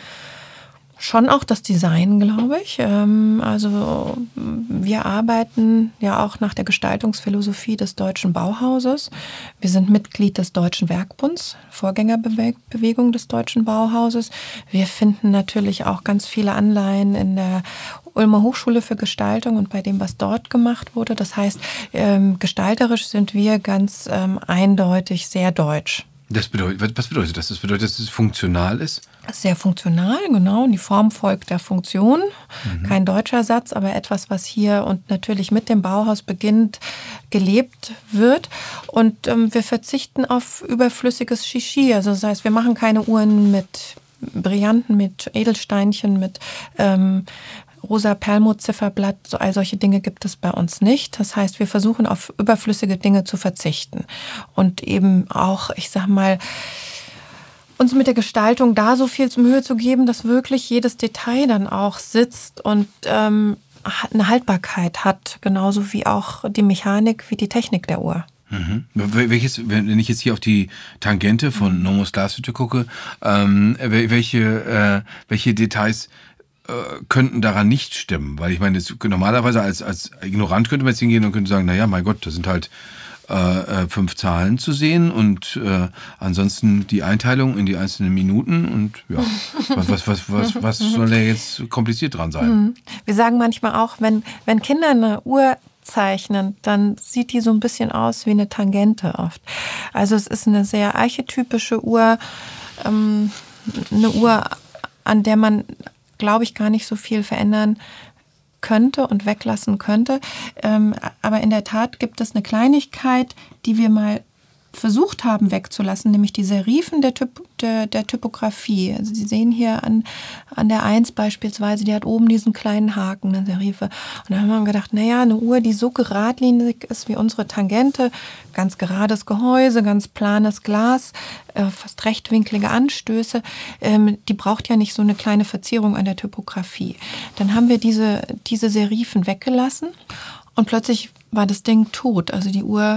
Schon auch das Design, glaube ich. Also wir arbeiten ja auch nach der Gestaltungsphilosophie des Deutschen Bauhauses. Wir sind Mitglied des Deutschen Werkbunds, Vorgängerbewegung des Deutschen Bauhauses. Wir finden natürlich auch ganz viele Anleihen in der Ulmer Hochschule für Gestaltung und bei dem, was dort gemacht wurde. Das heißt, gestalterisch sind wir ganz eindeutig sehr deutsch. Was bedeutet das? Das bedeutet, dass es funktional ist? Sehr funktional, genau. Die Form folgt der Funktion. Kein deutscher Satz, aber etwas, was hier und natürlich mit dem Bauhaus beginnt, gelebt wird. Und wir verzichten auf überflüssiges Shishi. Also das heißt, wir machen keine Uhren mit Brillanten, mit Edelsteinchen, mit rosa Perlmutt-Zifferblatt, all solche Dinge gibt es bei uns nicht. Das heißt, wir versuchen auf überflüssige Dinge zu verzichten und eben auch, ich sag mal, uns mit der Gestaltung da so viel Mühe zu geben, dass wirklich jedes Detail dann auch sitzt und eine Haltbarkeit hat, genauso wie auch die Mechanik, wie die Technik der Uhr. Wenn ich jetzt hier auf die Tangente von Nomos Glashütte gucke, welche Details könnten daran nicht stimmen? Weil ich meine, normalerweise als Ignorant könnte man jetzt hingehen und könnte sagen, naja, mein Gott, da sind halt 5 Zahlen zu sehen und ansonsten die Einteilung in die einzelnen Minuten und ja, was soll da jetzt kompliziert dran sein? Wir sagen manchmal auch, wenn Kinder eine Uhr zeichnen, dann sieht die so ein bisschen aus wie eine Tangente oft. Also es ist eine sehr archetypische Uhr, eine Uhr, an der man, glaube ich, gar nicht so viel verändern könnte und weglassen könnte. Aber in der Tat gibt es eine Kleinigkeit, die wir mal versucht haben wegzulassen, nämlich die Serifen der Typografie. Also Sie sehen hier an der 1 beispielsweise, die hat oben diesen kleinen Haken, eine Serife. Und da haben wir gedacht, naja, eine Uhr, die so geradlinig ist wie unsere Tangente, ganz gerades Gehäuse, ganz planes Glas, fast rechtwinklige Anstöße, die braucht ja nicht so eine kleine Verzierung an der Typografie. Dann haben wir diese Serifen weggelassen und plötzlich war das Ding tot. Also die Uhr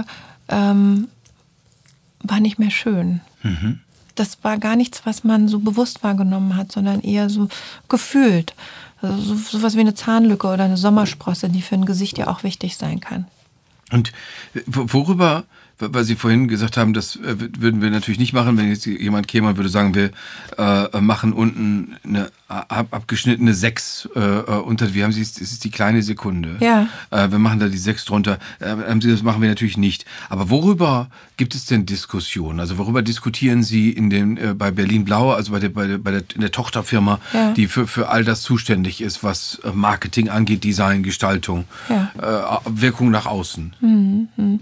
war nicht mehr schön. Mhm. Das war gar nichts, was man so bewusst wahrgenommen hat, sondern eher so gefühlt. Also sowas wie eine Zahnlücke oder eine Sommersprosse, die für ein Gesicht ja auch wichtig sein kann. Und worüber, weil Sie vorhin gesagt haben, das würden wir natürlich nicht machen, wenn jetzt jemand käme und würde sagen, wir machen unten eine abgeschnittene 6 unter, wie haben Sie es, das ist die kleine Sekunde. Ja. Wir machen da die 6 drunter. Haben Sie, das machen wir natürlich nicht. Aber worüber gibt es denn Diskussionen? Also worüber diskutieren Sie bei Berlin Blau, also in der Tochterfirma, ja, die für all das zuständig ist, was Marketing angeht, Design, Gestaltung, ja, Wirkung nach außen? Mhm.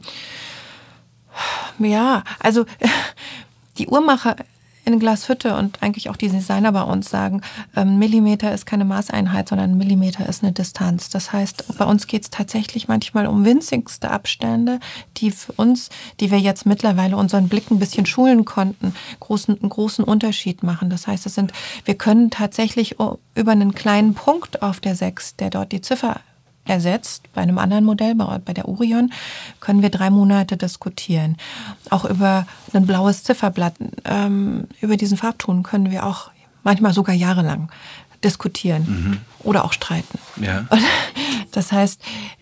Ja, also die Uhrmacher in Glashütte und eigentlich auch die Designer bei uns sagen, Millimeter ist keine Maßeinheit, sondern Millimeter ist eine Distanz. Das heißt, bei uns geht es tatsächlich manchmal um winzigste Abstände, die für uns, die wir jetzt mittlerweile unseren Blick ein bisschen schulen konnten, einen großen Unterschied machen. Das heißt, wir können tatsächlich über einen kleinen Punkt auf der 6, der dort die Ziffer ersetzt. Bei einem anderen Modell, bei der Orion, können wir 3 Monate diskutieren. Auch über ein blaues Zifferblatt, über diesen Farbton können wir auch manchmal sogar jahrelang diskutieren, oder auch streiten. Ja. Das heißt,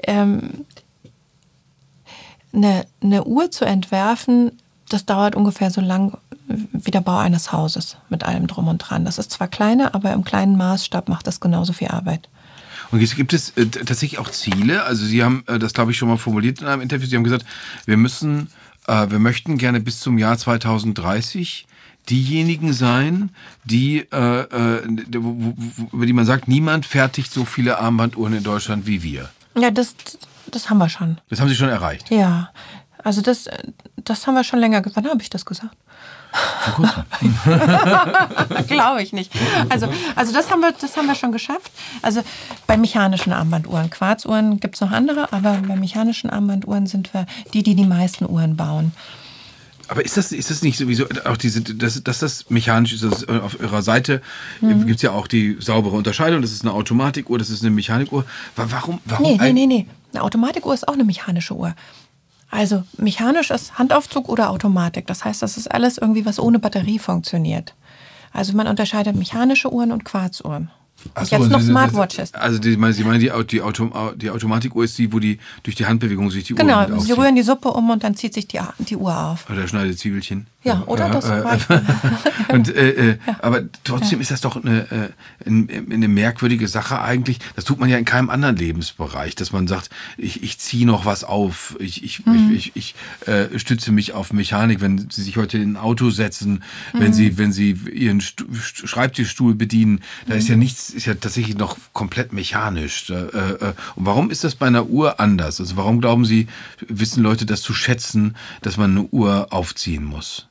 eine Uhr zu entwerfen, das dauert ungefähr so lang wie der Bau eines Hauses mit allem drum und dran. Das ist zwar kleiner, aber im kleinen Maßstab macht das genauso viel Arbeit. Und gibt es tatsächlich auch Ziele? Also Sie haben das, glaube ich, schon mal formuliert in einem Interview. Sie haben gesagt, wir möchten gerne bis zum Jahr 2030 diejenigen sein, über die man sagt, niemand fertigt so viele Armbanduhren in Deutschland wie wir. Ja, das haben wir schon. Das haben Sie schon erreicht? Ja, also das haben wir schon länger gesagt. Wann habe ich das gesagt? Vor kurzem. Glaube ich nicht. Also das haben wir schon geschafft. Also bei mechanischen Armbanduhren. Quarzuhren gibt es noch andere, aber bei mechanischen Armbanduhren sind wir die meisten Uhren bauen. Aber ist das nicht sowieso auch dass das mechanisch ist? Das auf Ihrer Seite gibt es ja auch die saubere Unterscheidung. Das ist eine Automatikuhr, das ist eine Mechanikuhr. Warum? Nee. Eine Automatikuhr ist auch eine mechanische Uhr. Also mechanisch ist Handaufzug oder Automatik. Das heißt, das ist alles irgendwie, was ohne Batterie funktioniert. Also man unterscheidet mechanische Uhren und Quarzuhren. Ach so, jetzt noch Smartwatches. Also Sie meinen, die Automatikuhr ist die, wo die durch die Handbewegung sich die Uhr Genau, Sie rühren die Suppe um und dann zieht sich die Uhr auf. Oder schneidet Zwiebelchen. Ja, oder das und, aber trotzdem ist das doch eine merkwürdige Sache eigentlich. Das tut man ja in keinem anderen Lebensbereich, dass man sagt, ich ziehe noch was auf, ich stütze mich auf Mechanik, wenn Sie sich heute in ein Auto setzen, wenn Sie Ihren Schreibtischstuhl bedienen, da ist ja nichts, ist ja tatsächlich noch komplett mechanisch. Und warum ist das bei einer Uhr anders? Also warum glauben Sie, wissen Leute das zu schätzen, dass man eine Uhr aufziehen muss?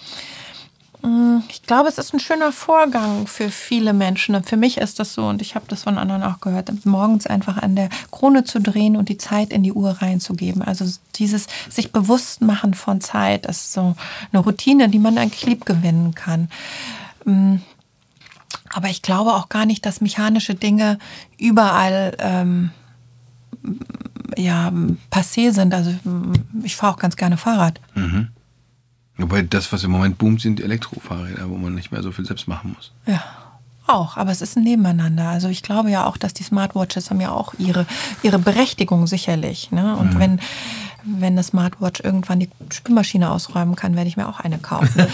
Ich glaube, es ist ein schöner Vorgang für viele Menschen. Und für mich ist das so, und ich habe das von anderen auch gehört, morgens einfach an der Krone zu drehen und die Zeit in die Uhr reinzugeben. Also dieses sich bewusst machen von Zeit ist so eine Routine, die man eigentlich lieb gewinnen kann. Aber ich glaube auch gar nicht, dass mechanische Dinge überall passé sind. Also ich fahre auch ganz gerne Fahrrad. Mhm. Wobei das, was im Moment boomt, sind Elektrofahrräder, wo man nicht mehr so viel selbst machen muss. Ja, auch. Aber es ist ein Nebeneinander. Also ich glaube ja auch, dass die Smartwatches haben ja auch ihre Berechtigung sicherlich. Ne? Und wenn eine Smartwatch irgendwann die Spülmaschine ausräumen kann, werde ich mir auch eine kaufen.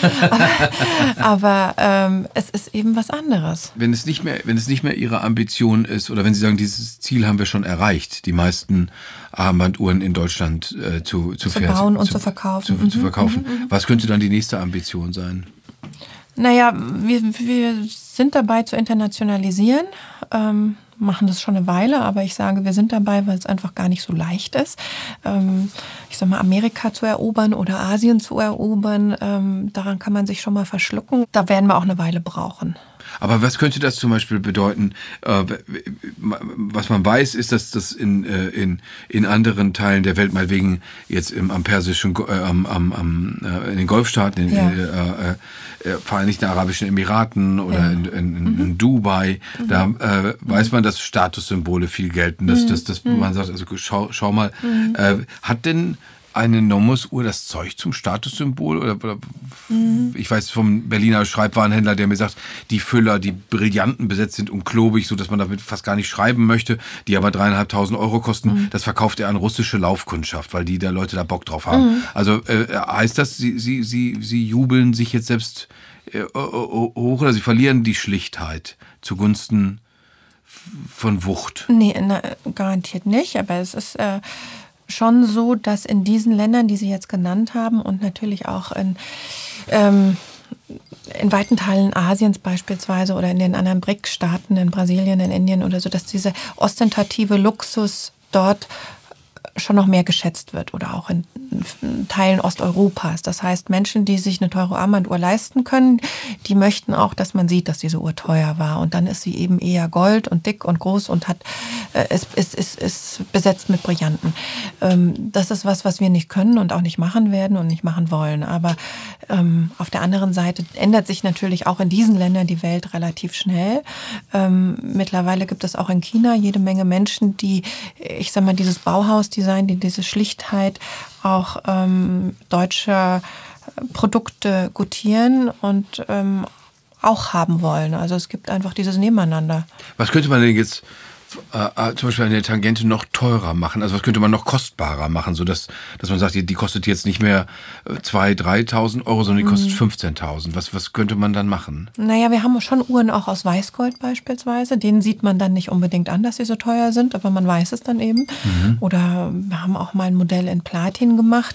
aber es ist eben was anderes. Wenn es nicht mehr Ihre Ambition ist, oder wenn Sie sagen, dieses Ziel haben wir schon erreicht, die meisten Armbanduhren in Deutschland zu bauen und zu verkaufen. Zu verkaufen. Was könnte dann die nächste Ambition sein? Naja, wir sind dabei zu internationalisieren. machen das schon eine Weile, aber ich sage, wir sind dabei, weil es einfach gar nicht so leicht ist. Ich sage mal, Amerika zu erobern oder Asien zu erobern, daran kann man sich schon mal verschlucken. Da werden wir auch eine Weile brauchen. Aber was könnte das zum Beispiel bedeuten? Was man weiß, ist, dass das in anderen Teilen der Welt, meinetwegen jetzt am Persischen, in den Golfstaaten, in den Vereinigten Arabischen Emiraten oder in Dubai, da weiß man, dass Statussymbole viel gelten. Dass man sagt, also schau mal, hat denn eine Nomos-Uhr das Zeug zum Statussymbol? Oder ich weiß vom Berliner Schreibwarenhändler, der mir sagt, die Füller, die Brillanten besetzt sind und klobig, so dass man damit fast gar nicht schreiben möchte, die aber 3.500 Euro kosten, das verkauft er an russische Laufkundschaft, weil die da Leute da Bock drauf haben. Also heißt das, sie jubeln sich jetzt selbst hoch oder sie verlieren die Schlichtheit zugunsten von Wucht? Nee, garantiert nicht, aber es ist schon so, dass in diesen Ländern, die Sie jetzt genannt haben und natürlich auch in weiten Teilen Asiens beispielsweise oder in den anderen BRIC-Staaten, in Brasilien, in Indien oder so, dass dieser ostentative Luxus dort schon noch mehr geschätzt wird oder auch in Teilen Osteuropas. Das heißt, Menschen, die sich eine teure Armbanduhr leisten können, die möchten auch, dass man sieht, dass diese Uhr teuer war. Und dann ist sie eben eher gold und dick und groß und ist besetzt mit Brillanten. Das ist was wir nicht können und auch nicht machen werden und nicht machen wollen. Aber auf der anderen Seite ändert sich natürlich auch in diesen Ländern die Welt relativ schnell. Mittlerweile gibt es auch in China jede Menge Menschen, die, ich sag mal, dieses Bauhausdesign, diese Schlichtheit auch deutsche Produkte gutieren und auch haben wollen. Also es gibt einfach dieses Nebeneinander. Was könnte man denn jetzt zum Beispiel eine Tangente noch teurer machen? Also was könnte man noch kostbarer machen, sodass man sagt, die kostet jetzt nicht mehr 2.000, 3.000 Euro, sondern die kostet 15.000. Was könnte man dann machen? Naja, wir haben schon Uhren auch aus Weißgold beispielsweise. Denen sieht man dann nicht unbedingt an, dass sie so teuer sind, aber man weiß es dann eben. Oder wir haben auch mal ein Modell in Platin gemacht.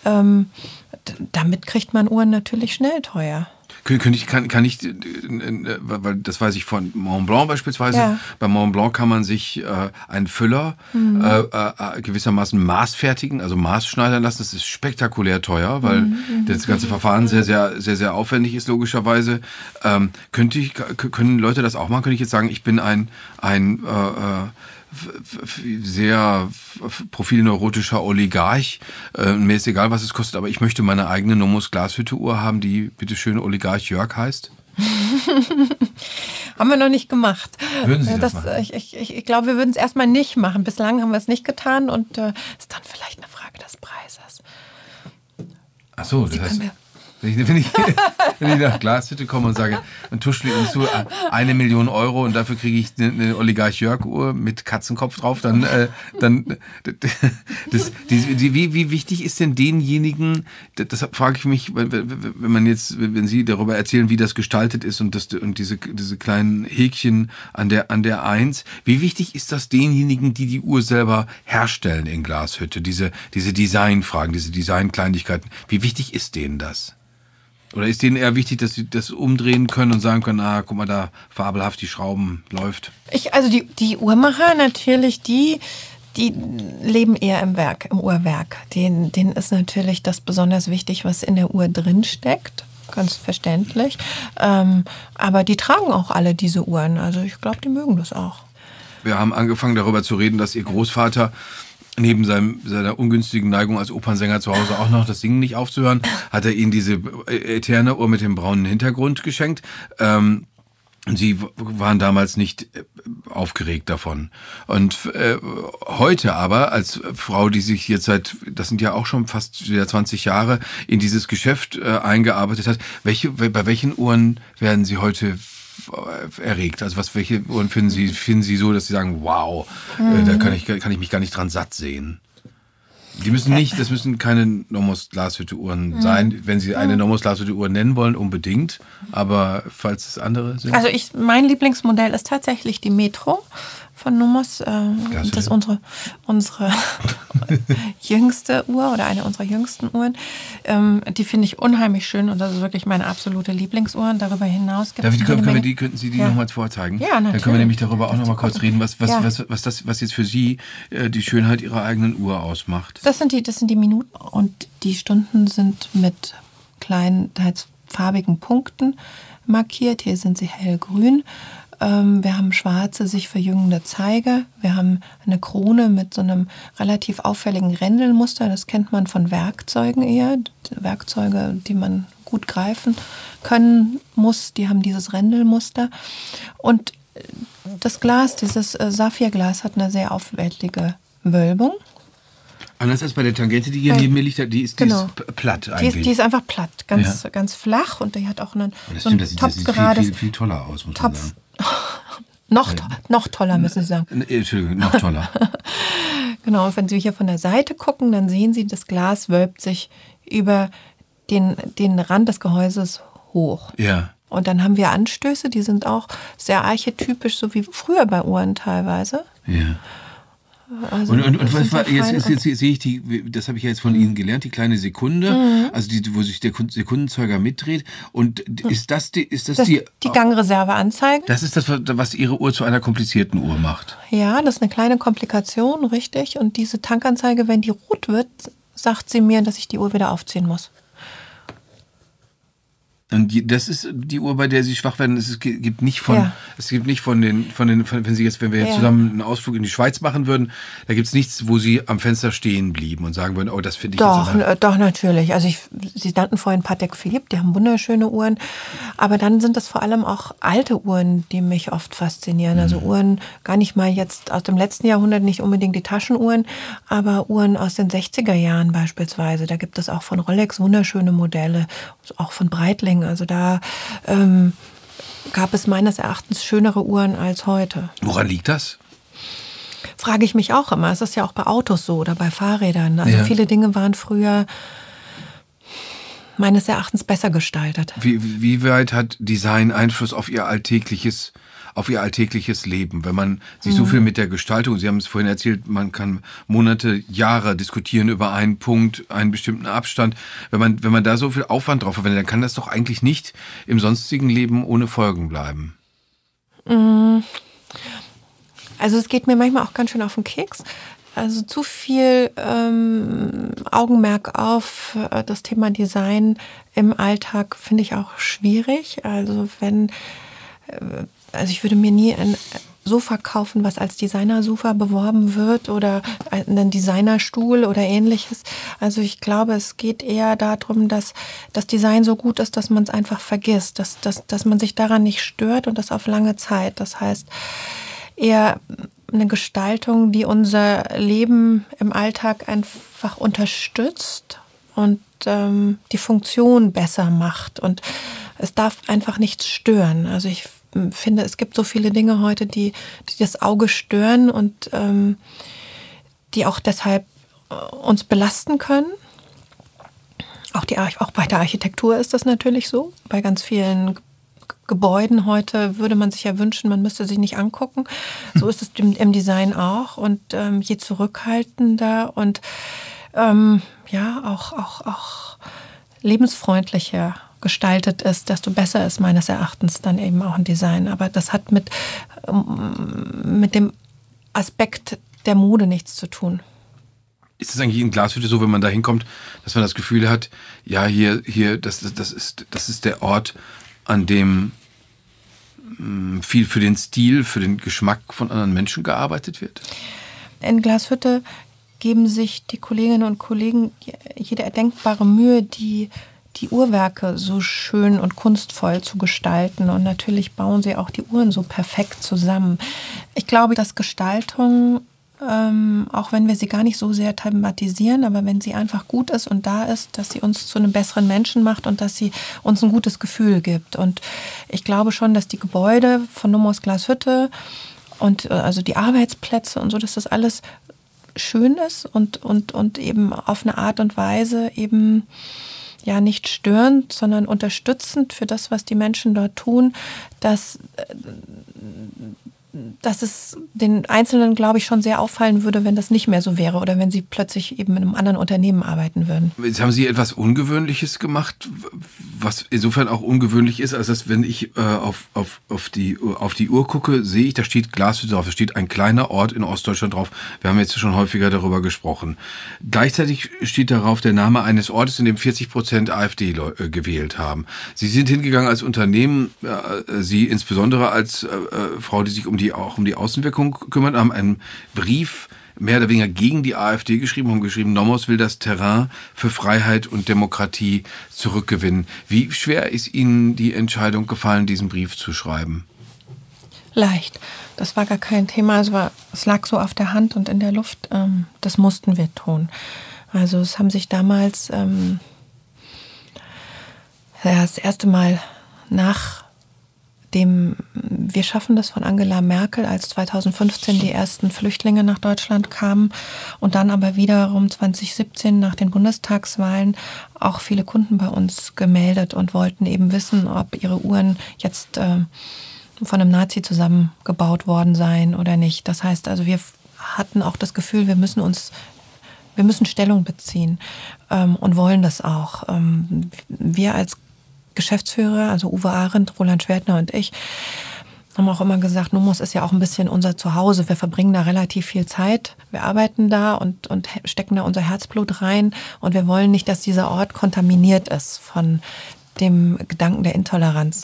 Damit kriegt man Uhren natürlich schnell teuer. Kann ich, weil das weiß ich von Mont Blanc beispielsweise. Ja. Bei Mont Blanc kann man sich einen Füller gewissermaßen maßfertigen, also maßschneidern lassen. Das ist spektakulär teuer, weil das ganze Verfahren sehr, sehr, sehr, sehr aufwendig ist, logischerweise. Können Leute das auch machen? Könnte ich jetzt sagen, ich bin ein sehr profilneurotischer Oligarch. Mir ist egal, was es kostet, aber ich möchte meine eigene Nomos Glashütte-Uhr haben, die bitteschön Oligarch Jörg heißt. Haben wir noch nicht gemacht. Würden Sie das machen? Ich glaube, wir würden es erstmal nicht machen. Bislang haben wir es nicht getan und ist dann vielleicht eine Frage des Preises. Ach so, das heißt, wenn ich nach Glashütte komme und sage, dann tuschle ich uns zu 1 Million Euro und dafür kriege ich eine Oligarch Jörg-Uhr mit Katzenkopf drauf, dann wie wichtig ist denn denjenigen, das frage ich mich, wenn Sie darüber erzählen, wie das gestaltet ist und diese kleinen Häkchen an der 1, wie wichtig ist das denjenigen, die Uhr selber herstellen in Glashütte, diese Designfragen, diese Designkleinigkeiten, wie wichtig ist denen das? Oder ist denen eher wichtig, dass sie das umdrehen können und sagen können, guck mal da, fabelhaft, die Schrauben, läuft? Also die Uhrmacher natürlich, die leben eher im Uhrwerk. Denen ist natürlich das besonders wichtig, was in der Uhr drin steckt. Ganz verständlich. Aber die tragen auch alle diese Uhren. Also ich glaube, die mögen das auch. Wir haben angefangen darüber zu reden, dass Ihr Großvater neben seiner ungünstigen Neigung als Opernsänger zu Hause auch noch das Singen nicht aufzuhören, hat er Ihnen diese Eterne Uhr mit dem braunen Hintergrund geschenkt. Sie waren damals nicht aufgeregt davon. Und heute aber, als Frau, die sich jetzt das sind ja auch schon fast wieder 20 Jahre, in dieses Geschäft eingearbeitet hat, bei welchen Uhren werden Sie heute erregt? Also welche Uhren finden Sie so, dass Sie sagen, wow, da kann ich mich gar nicht dran satt sehen? Das müssen keine Nomos Glashütte-Uhren sein. Wenn Sie eine Nomos Glashütte-Uhr nennen wollen, unbedingt. Aber falls es andere sind. Also mein Lieblingsmodell ist tatsächlich die Metro von Nomos. Das ist unsere jüngste Uhr oder eine unserer jüngsten Uhren. Die finde ich unheimlich schön und das ist wirklich meine absolute Lieblingsuhr. Darüber hinaus gibt es könnten Sie die nochmal vorzeigen? Ja, natürlich. Dann können wir nämlich darüber auch nochmal kurz reden, was jetzt für Sie die Schönheit Ihrer eigenen Uhr ausmacht. Das sind die Minuten und die Stunden sind mit kleinen, teils farbigen Punkten markiert. Hier sind sie hellgrün. Wir haben schwarze, sich verjüngende Zeiger. Wir haben eine Krone mit so einem relativ auffälligen Rändelmuster. Das kennt man von Werkzeugen eher. Werkzeuge, die man gut greifen können muss, die haben dieses Rändelmuster. Und das Glas, dieses Saphirglas, hat eine sehr aufwendige Wölbung. Anders als bei der Tangente, die hier neben mir liegt, die ist platt eigentlich. Die ist einfach platt, ganz flach und die hat auch einen das sieht viel toller aus, muss man sagen. Noch toller, müssen Sie sagen. Entschuldigung, noch toller. Genau, und wenn Sie hier von der Seite gucken, dann sehen Sie, das Glas wölbt sich über den Rand des Gehäuses hoch. Ja. Und dann haben wir Anstöße, die sind auch sehr archetypisch, so wie früher bei Uhren teilweise. Ja. Also und was war, jetzt sehe ich das habe ich ja jetzt von Ihnen gelernt, die kleine Sekunde, also wo sich der Sekundenzeiger mitdreht. Und ist das die Gangreserveanzeige? Das ist das, was Ihre Uhr zu einer komplizierten Uhr macht. Ja, das ist eine kleine Komplikation, richtig. Und diese Tankanzeige, wenn die rot wird, sagt sie mir, dass ich die Uhr wieder aufziehen muss. Und das ist die Uhr, bei der Sie schwach werden. Es gibt nicht wenn wir jetzt zusammen einen Ausflug in die Schweiz machen würden, da gibt es nichts, wo Sie am Fenster stehen blieben und sagen würden, oh, das finde ich Doch, natürlich. Also Sie nannten vorhin Patek Philippe, die haben wunderschöne Uhren. Aber dann sind das vor allem auch alte Uhren, die mich oft faszinieren. Also Uhren, gar nicht mal jetzt aus dem letzten Jahrhundert, nicht unbedingt die Taschenuhren, aber Uhren aus den 60er Jahren beispielsweise. Da gibt es auch von Rolex wunderschöne Modelle, auch von Breitling. Also da gab es meines Erachtens schönere Uhren als heute. Woran liegt das? Frage ich mich auch immer. Es ist ja auch bei Autos so oder bei Fahrrädern. Also viele Dinge waren früher meines Erachtens besser gestaltet. Wie weit hat Design Einfluss auf Ihr alltägliches Leben? Wenn man sich so viel mit der Gestaltung, Sie haben es vorhin erzählt, man kann Monate, Jahre diskutieren über einen Punkt, einen bestimmten Abstand. Wenn man da so viel Aufwand drauf verwendet, dann kann das doch eigentlich nicht im sonstigen Leben ohne Folgen bleiben. Also es geht mir manchmal auch ganz schön auf den Keks. Also zu viel Augenmerk auf das Thema Design im Alltag finde ich auch schwierig. Also ich würde mir nie ein Sofa kaufen, was als Designersofa beworben wird oder einen Designerstuhl oder ähnliches. Also ich glaube, es geht eher darum, dass das Design so gut ist, dass man es einfach vergisst, dass man sich daran nicht stört und das auf lange Zeit. Das heißt, eher eine Gestaltung, die unser Leben im Alltag einfach unterstützt und die Funktion besser macht. Und es darf einfach nichts stören. Also ich finde, es gibt so viele Dinge heute, die das Auge stören und die auch deshalb uns belasten können. Auch bei der Architektur ist das natürlich so. Bei ganz vielen Gebäuden heute würde man sich ja wünschen, man müsste sich nicht angucken. So ist es im Design auch. Und je zurückhaltender und auch lebensfreundlicher gestaltet ist, desto besser ist meines Erachtens dann eben auch ein Design. Aber das hat mit dem Aspekt der Mode nichts zu tun. Ist es eigentlich in Glashütte so, wenn man da hinkommt, dass man das Gefühl hat, ja, hier, das ist der Ort, an dem viel für den Stil, für den Geschmack von anderen Menschen gearbeitet wird? In Glashütte geben sich die Kolleginnen und Kollegen jede erdenkbare Mühe, die Uhrwerke so schön und kunstvoll zu gestalten. Und natürlich bauen sie auch die Uhren so perfekt zusammen. Ich glaube, dass Gestaltung, auch wenn wir sie gar nicht so sehr thematisieren, aber wenn sie einfach gut ist und da ist, dass sie uns zu einem besseren Menschen macht und dass sie uns ein gutes Gefühl gibt. Und ich glaube schon, dass die Gebäude von Nomos Glashütte und also die Arbeitsplätze und so, dass das alles schön ist und eben auf eine Art und Weise eben ja nicht störend, sondern unterstützend für das, was die Menschen dort tun, dass dass es den Einzelnen, glaube ich, schon sehr auffallen würde, wenn das nicht mehr so wäre oder wenn sie plötzlich eben in einem anderen Unternehmen arbeiten würden. Jetzt haben Sie etwas Ungewöhnliches gemacht, was insofern auch ungewöhnlich ist, als dass, wenn ich auf die Uhr gucke, sehe ich, da steht Glashütte drauf, da steht ein kleiner Ort in Ostdeutschland drauf. Wir haben jetzt schon häufiger darüber gesprochen. Gleichzeitig steht darauf der Name eines Ortes, in dem 40% AfD gewählt haben. Sie sind hingegangen als Unternehmen, Sie insbesondere als Frau, die sich um die Außenwirkung kümmert, haben einen Brief mehr oder weniger gegen die AfD geschrieben, haben geschrieben, Nomos will das Terrain für Freiheit und Demokratie zurückgewinnen. Wie schwer ist Ihnen die Entscheidung gefallen, diesen Brief zu schreiben? Leicht. Das war gar kein Thema. Es lag so auf der Hand und in der Luft. Das mussten wir tun. Also es haben sich damals das erste Mal nach dem Wir schaffen das von Angela Merkel, als 2015 die ersten Flüchtlinge nach Deutschland kamen und dann aber wiederum 2017 nach den Bundestagswahlen auch viele Kunden bei uns gemeldet und wollten eben wissen, ob ihre Uhren jetzt von einem Nazi zusammengebaut worden seien oder nicht. Das heißt also, wir hatten auch das Gefühl, wir müssen Stellung beziehen und wollen das auch. Wir als Geschäftsführer, also Uwe Arendt, Roland Schwertner und ich, haben auch immer gesagt, Nomos ist ja auch ein bisschen unser Zuhause. Wir verbringen da relativ viel Zeit. Wir arbeiten da und stecken da unser Herzblut rein. Und wir wollen nicht, dass dieser Ort kontaminiert ist von dem Gedanken der Intoleranz.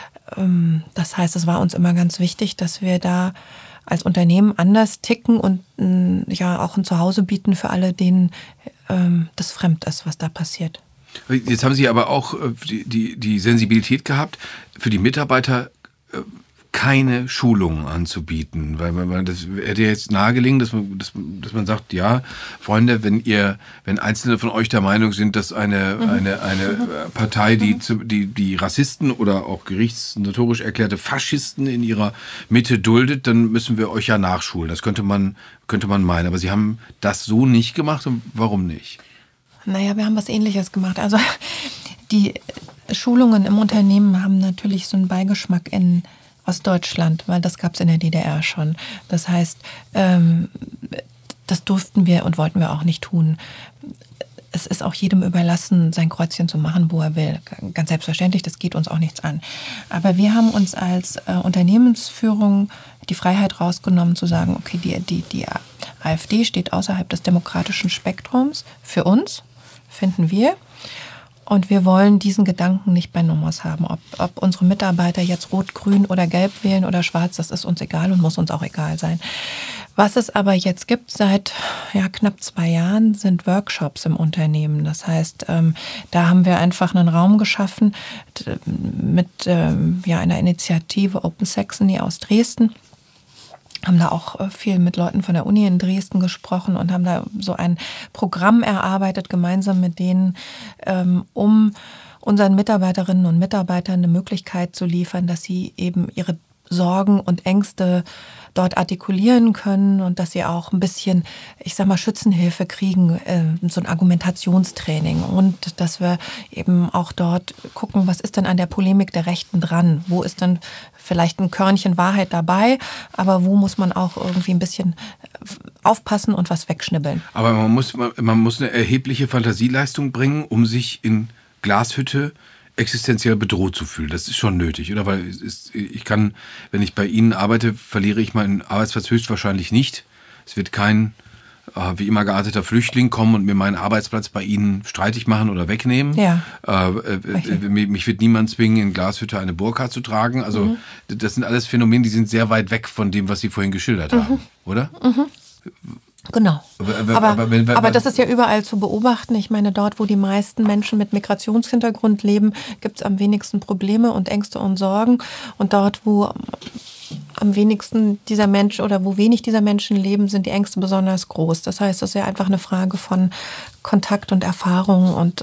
Das heißt, es war uns immer ganz wichtig, dass wir da als Unternehmen anders ticken und ja auch ein Zuhause bieten für alle, denen das fremd ist, was da passiert. Jetzt haben Sie aber auch die Sensibilität gehabt, für die Mitarbeiter keine Schulungen anzubieten, weil das hätte jetzt nahegelegen, dass man sagt, ja, Freunde, wenn Einzelne von euch der Meinung sind, dass eine Partei, die Rassisten oder auch gerichtsnotorisch erklärte Faschisten in ihrer Mitte duldet, dann müssen wir euch ja nachschulen. Das könnte man meinen, aber Sie haben das so nicht gemacht. Und warum nicht? Naja, wir haben was Ähnliches gemacht. Also die Schulungen im Unternehmen haben natürlich so einen Beigeschmack in Ostdeutschland, weil das gab es in der DDR schon. Das heißt, das durften wir und wollten wir auch nicht tun. Es ist auch jedem überlassen, sein Kreuzchen zu machen, wo er will. Ganz selbstverständlich, das geht uns auch nichts an. Aber wir haben uns als Unternehmensführung die Freiheit rausgenommen zu sagen, okay, die AfD steht außerhalb des demokratischen Spektrums für uns, finden wir. Und wir wollen diesen Gedanken nicht bei Nomos haben. Ob unsere Mitarbeiter jetzt rot, grün oder gelb wählen oder schwarz, das ist uns egal und muss uns auch egal sein. Was es aber jetzt gibt seit knapp 2 Jahren, sind Workshops im Unternehmen. Das heißt, da haben wir einfach einen Raum geschaffen mit einer Initiative Open Saxony aus Dresden. Haben da auch viel mit Leuten von der Uni in Dresden gesprochen und haben da so ein Programm erarbeitet, gemeinsam mit denen, um unseren Mitarbeiterinnen und Mitarbeitern eine Möglichkeit zu liefern, dass sie eben ihre Sorgen und Ängste dort artikulieren können und dass sie auch ein bisschen, Schützenhilfe kriegen, so ein Argumentationstraining und dass wir eben auch dort gucken, was ist denn an der Polemik der Rechten dran? Wo ist denn vielleicht ein Körnchen Wahrheit dabei, aber wo muss man auch irgendwie ein bisschen aufpassen und was wegschnibbeln? Aber man muss eine erhebliche Fantasieleistung bringen, um sich in Glashütte existenziell bedroht zu fühlen. Das ist schon nötig, oder? Weil wenn ich bei Ihnen arbeite, verliere ich meinen Arbeitsplatz höchstwahrscheinlich nicht. Es wird kein wie immer gearteter Flüchtling kommen und mir meinen Arbeitsplatz bei Ihnen streitig machen oder wegnehmen. Ja. Mich wird niemand zwingen, in Glashütte eine Burka zu tragen. Also das sind alles Phänomene, die sind sehr weit weg von dem, was Sie vorhin geschildert haben, oder? Genau. Aber das ist ja überall zu beobachten. Ich meine, dort, wo die meisten Menschen mit Migrationshintergrund leben, gibt es am wenigsten Probleme und Ängste und Sorgen. Und dort, wo am wenigsten dieser Mensch oder wo wenig dieser Menschen leben, sind die Ängste besonders groß. Das heißt, das ist ja einfach eine Frage von Kontakt und Erfahrung und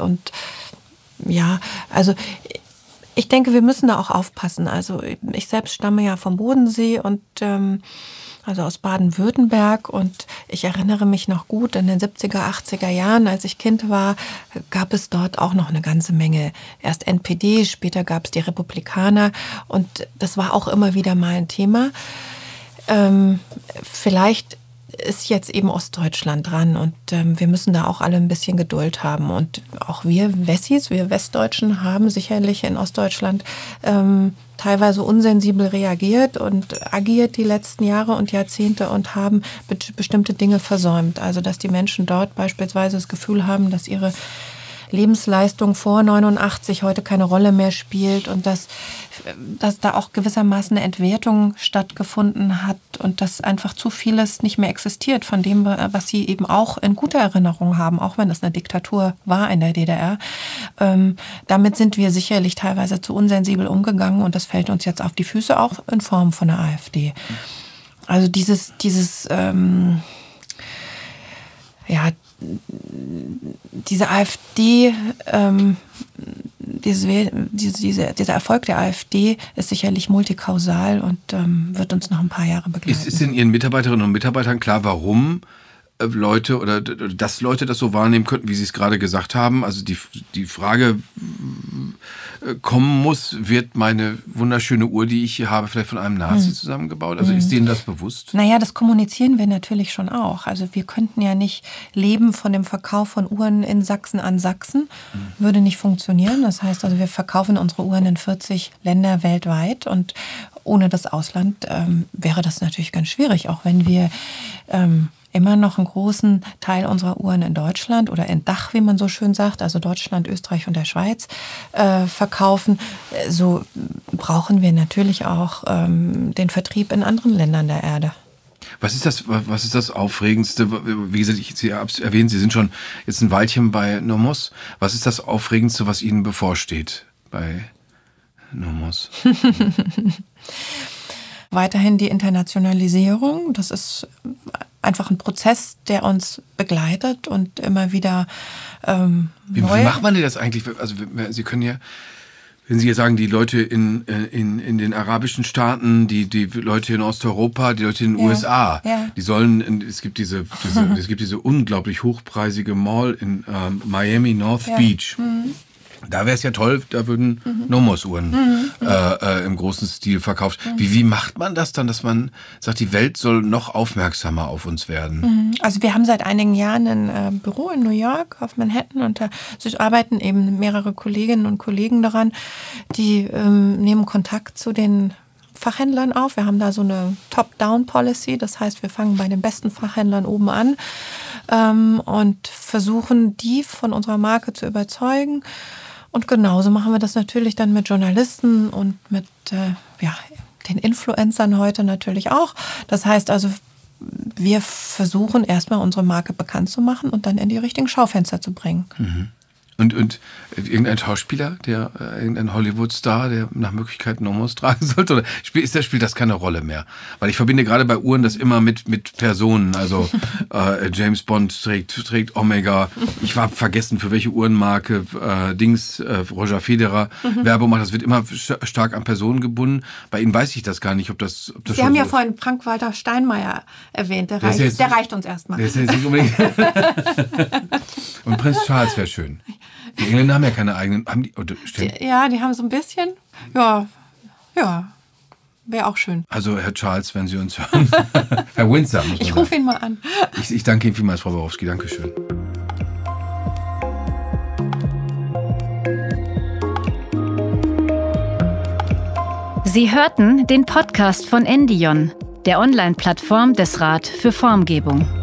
ja, also ich denke, wir müssen da auch aufpassen. Also ich selbst stamme ja vom Bodensee und also aus Baden-Württemberg und ich erinnere mich noch gut, in den 70er, 80er Jahren, als ich Kind war, gab es dort auch noch eine ganze Menge. Erst NPD, später gab es die Republikaner und das war auch immer wieder mal ein Thema. Vielleicht ist jetzt eben Ostdeutschland dran und wir müssen da auch alle ein bisschen Geduld haben. Und auch wir Wessis, wir Westdeutschen haben sicherlich in Ostdeutschland teilweise unsensibel reagiert und agiert die letzten Jahre und Jahrzehnte und haben bestimmte Dinge versäumt. Also dass die Menschen dort beispielsweise das Gefühl haben, dass ihre Lebensleistung vor 89 heute keine Rolle mehr spielt und dass da auch gewissermaßen eine Entwertung stattgefunden hat und dass einfach zu vieles nicht mehr existiert von dem, was sie eben auch in guter Erinnerung haben, auch wenn es eine Diktatur war in der DDR. Damit sind wir sicherlich teilweise zu unsensibel umgegangen und das fällt uns jetzt auf die Füße, auch in Form von der AfD. Also diese AfD, dieser Erfolg der AfD ist sicherlich multikausal und wird uns noch ein paar Jahre begleiten. Ist in Ihren Mitarbeiterinnen und Mitarbeitern klar, warum Leute oder dass Leute das so wahrnehmen könnten, wie Sie es gerade gesagt haben? Also die Frage kommen muss, wird meine wunderschöne Uhr, die ich hier habe, vielleicht von einem Nazi zusammengebaut? Also ist denen das bewusst? Naja, das kommunizieren wir natürlich schon auch. Also wir könnten ja nicht leben von dem Verkauf von Uhren in Sachsen an Sachsen. Würde nicht funktionieren. Das heißt also, wir verkaufen unsere Uhren in 40 Länder weltweit und ohne das Ausland wäre das natürlich ganz schwierig, auch wenn wir immer noch einen großen Teil unserer Uhren in Deutschland oder in Dach, wie man so schön sagt, also Deutschland, Österreich und der Schweiz verkaufen. So brauchen wir natürlich auch den Vertrieb in anderen Ländern der Erde. Was ist das Aufregendste? Wie gesagt, Sie haben es erwähnt, Sie sind schon jetzt ein Weilchen bei Nomos. Was ist das Aufregendste, was Ihnen bevorsteht bei Nomos? Weiterhin die Internationalisierung. Das ist einfach ein Prozess, der uns begleitet und immer wieder Wie macht man denn das eigentlich? Also Sie können ja, wenn Sie jetzt sagen, die Leute in den arabischen Staaten, die Leute in Osteuropa, die Leute in den USA, die sollen, es gibt diese unglaublich hochpreisige Mall in Miami North Beach. Da wäre es ja toll, da würden Nomos-Uhren im großen Stil verkauft. Wie macht man das dann, dass man sagt, die Welt soll noch aufmerksamer auf uns werden? Also wir haben seit einigen Jahren ein Büro in New York auf Manhattan und da arbeiten eben mehrere Kolleginnen und Kollegen daran, die nehmen Kontakt zu den Fachhändlern auf. Wir haben da so eine Top-Down-Policy, das heißt, wir fangen bei den besten Fachhändlern oben an und versuchen, die von unserer Marke zu überzeugen. Und genauso machen wir das natürlich dann mit Journalisten und mit den Influencern heute natürlich auch. Das heißt also, wir versuchen erstmal unsere Marke bekannt zu machen und dann in die richtigen Schaufenster zu bringen. Und irgendein Schauspieler, irgendein Hollywood-Star, der nach Möglichkeit Nomos tragen sollte? Oder spielt das keine Rolle mehr? Weil ich verbinde gerade bei Uhren das immer mit Personen. Also James Bond trägt Omega. Ich habe vergessen, für welche Uhrenmarke Roger Federer Werbung macht. Das wird immer stark an Personen gebunden. Bei Ihnen weiß ich das gar nicht, ob das Sie haben ja vorhin Frank-Walter Steinmeier erwähnt. Der reicht uns erstmal. Der ist jetzt nicht unbedingt. Und Prinz Charles wäre schön. Die Engländer haben ja keine eigenen. Die haben so ein bisschen. Ja, wäre auch schön. Also Herr Charles, wenn Sie uns hören. Herr Windsor. Ich rufe ihn mal an. Ich danke Ihnen vielmals, Frau Borowski. Dankeschön. Sie hörten den Podcast von Endion, der Online-Plattform des Rat für Formgebung.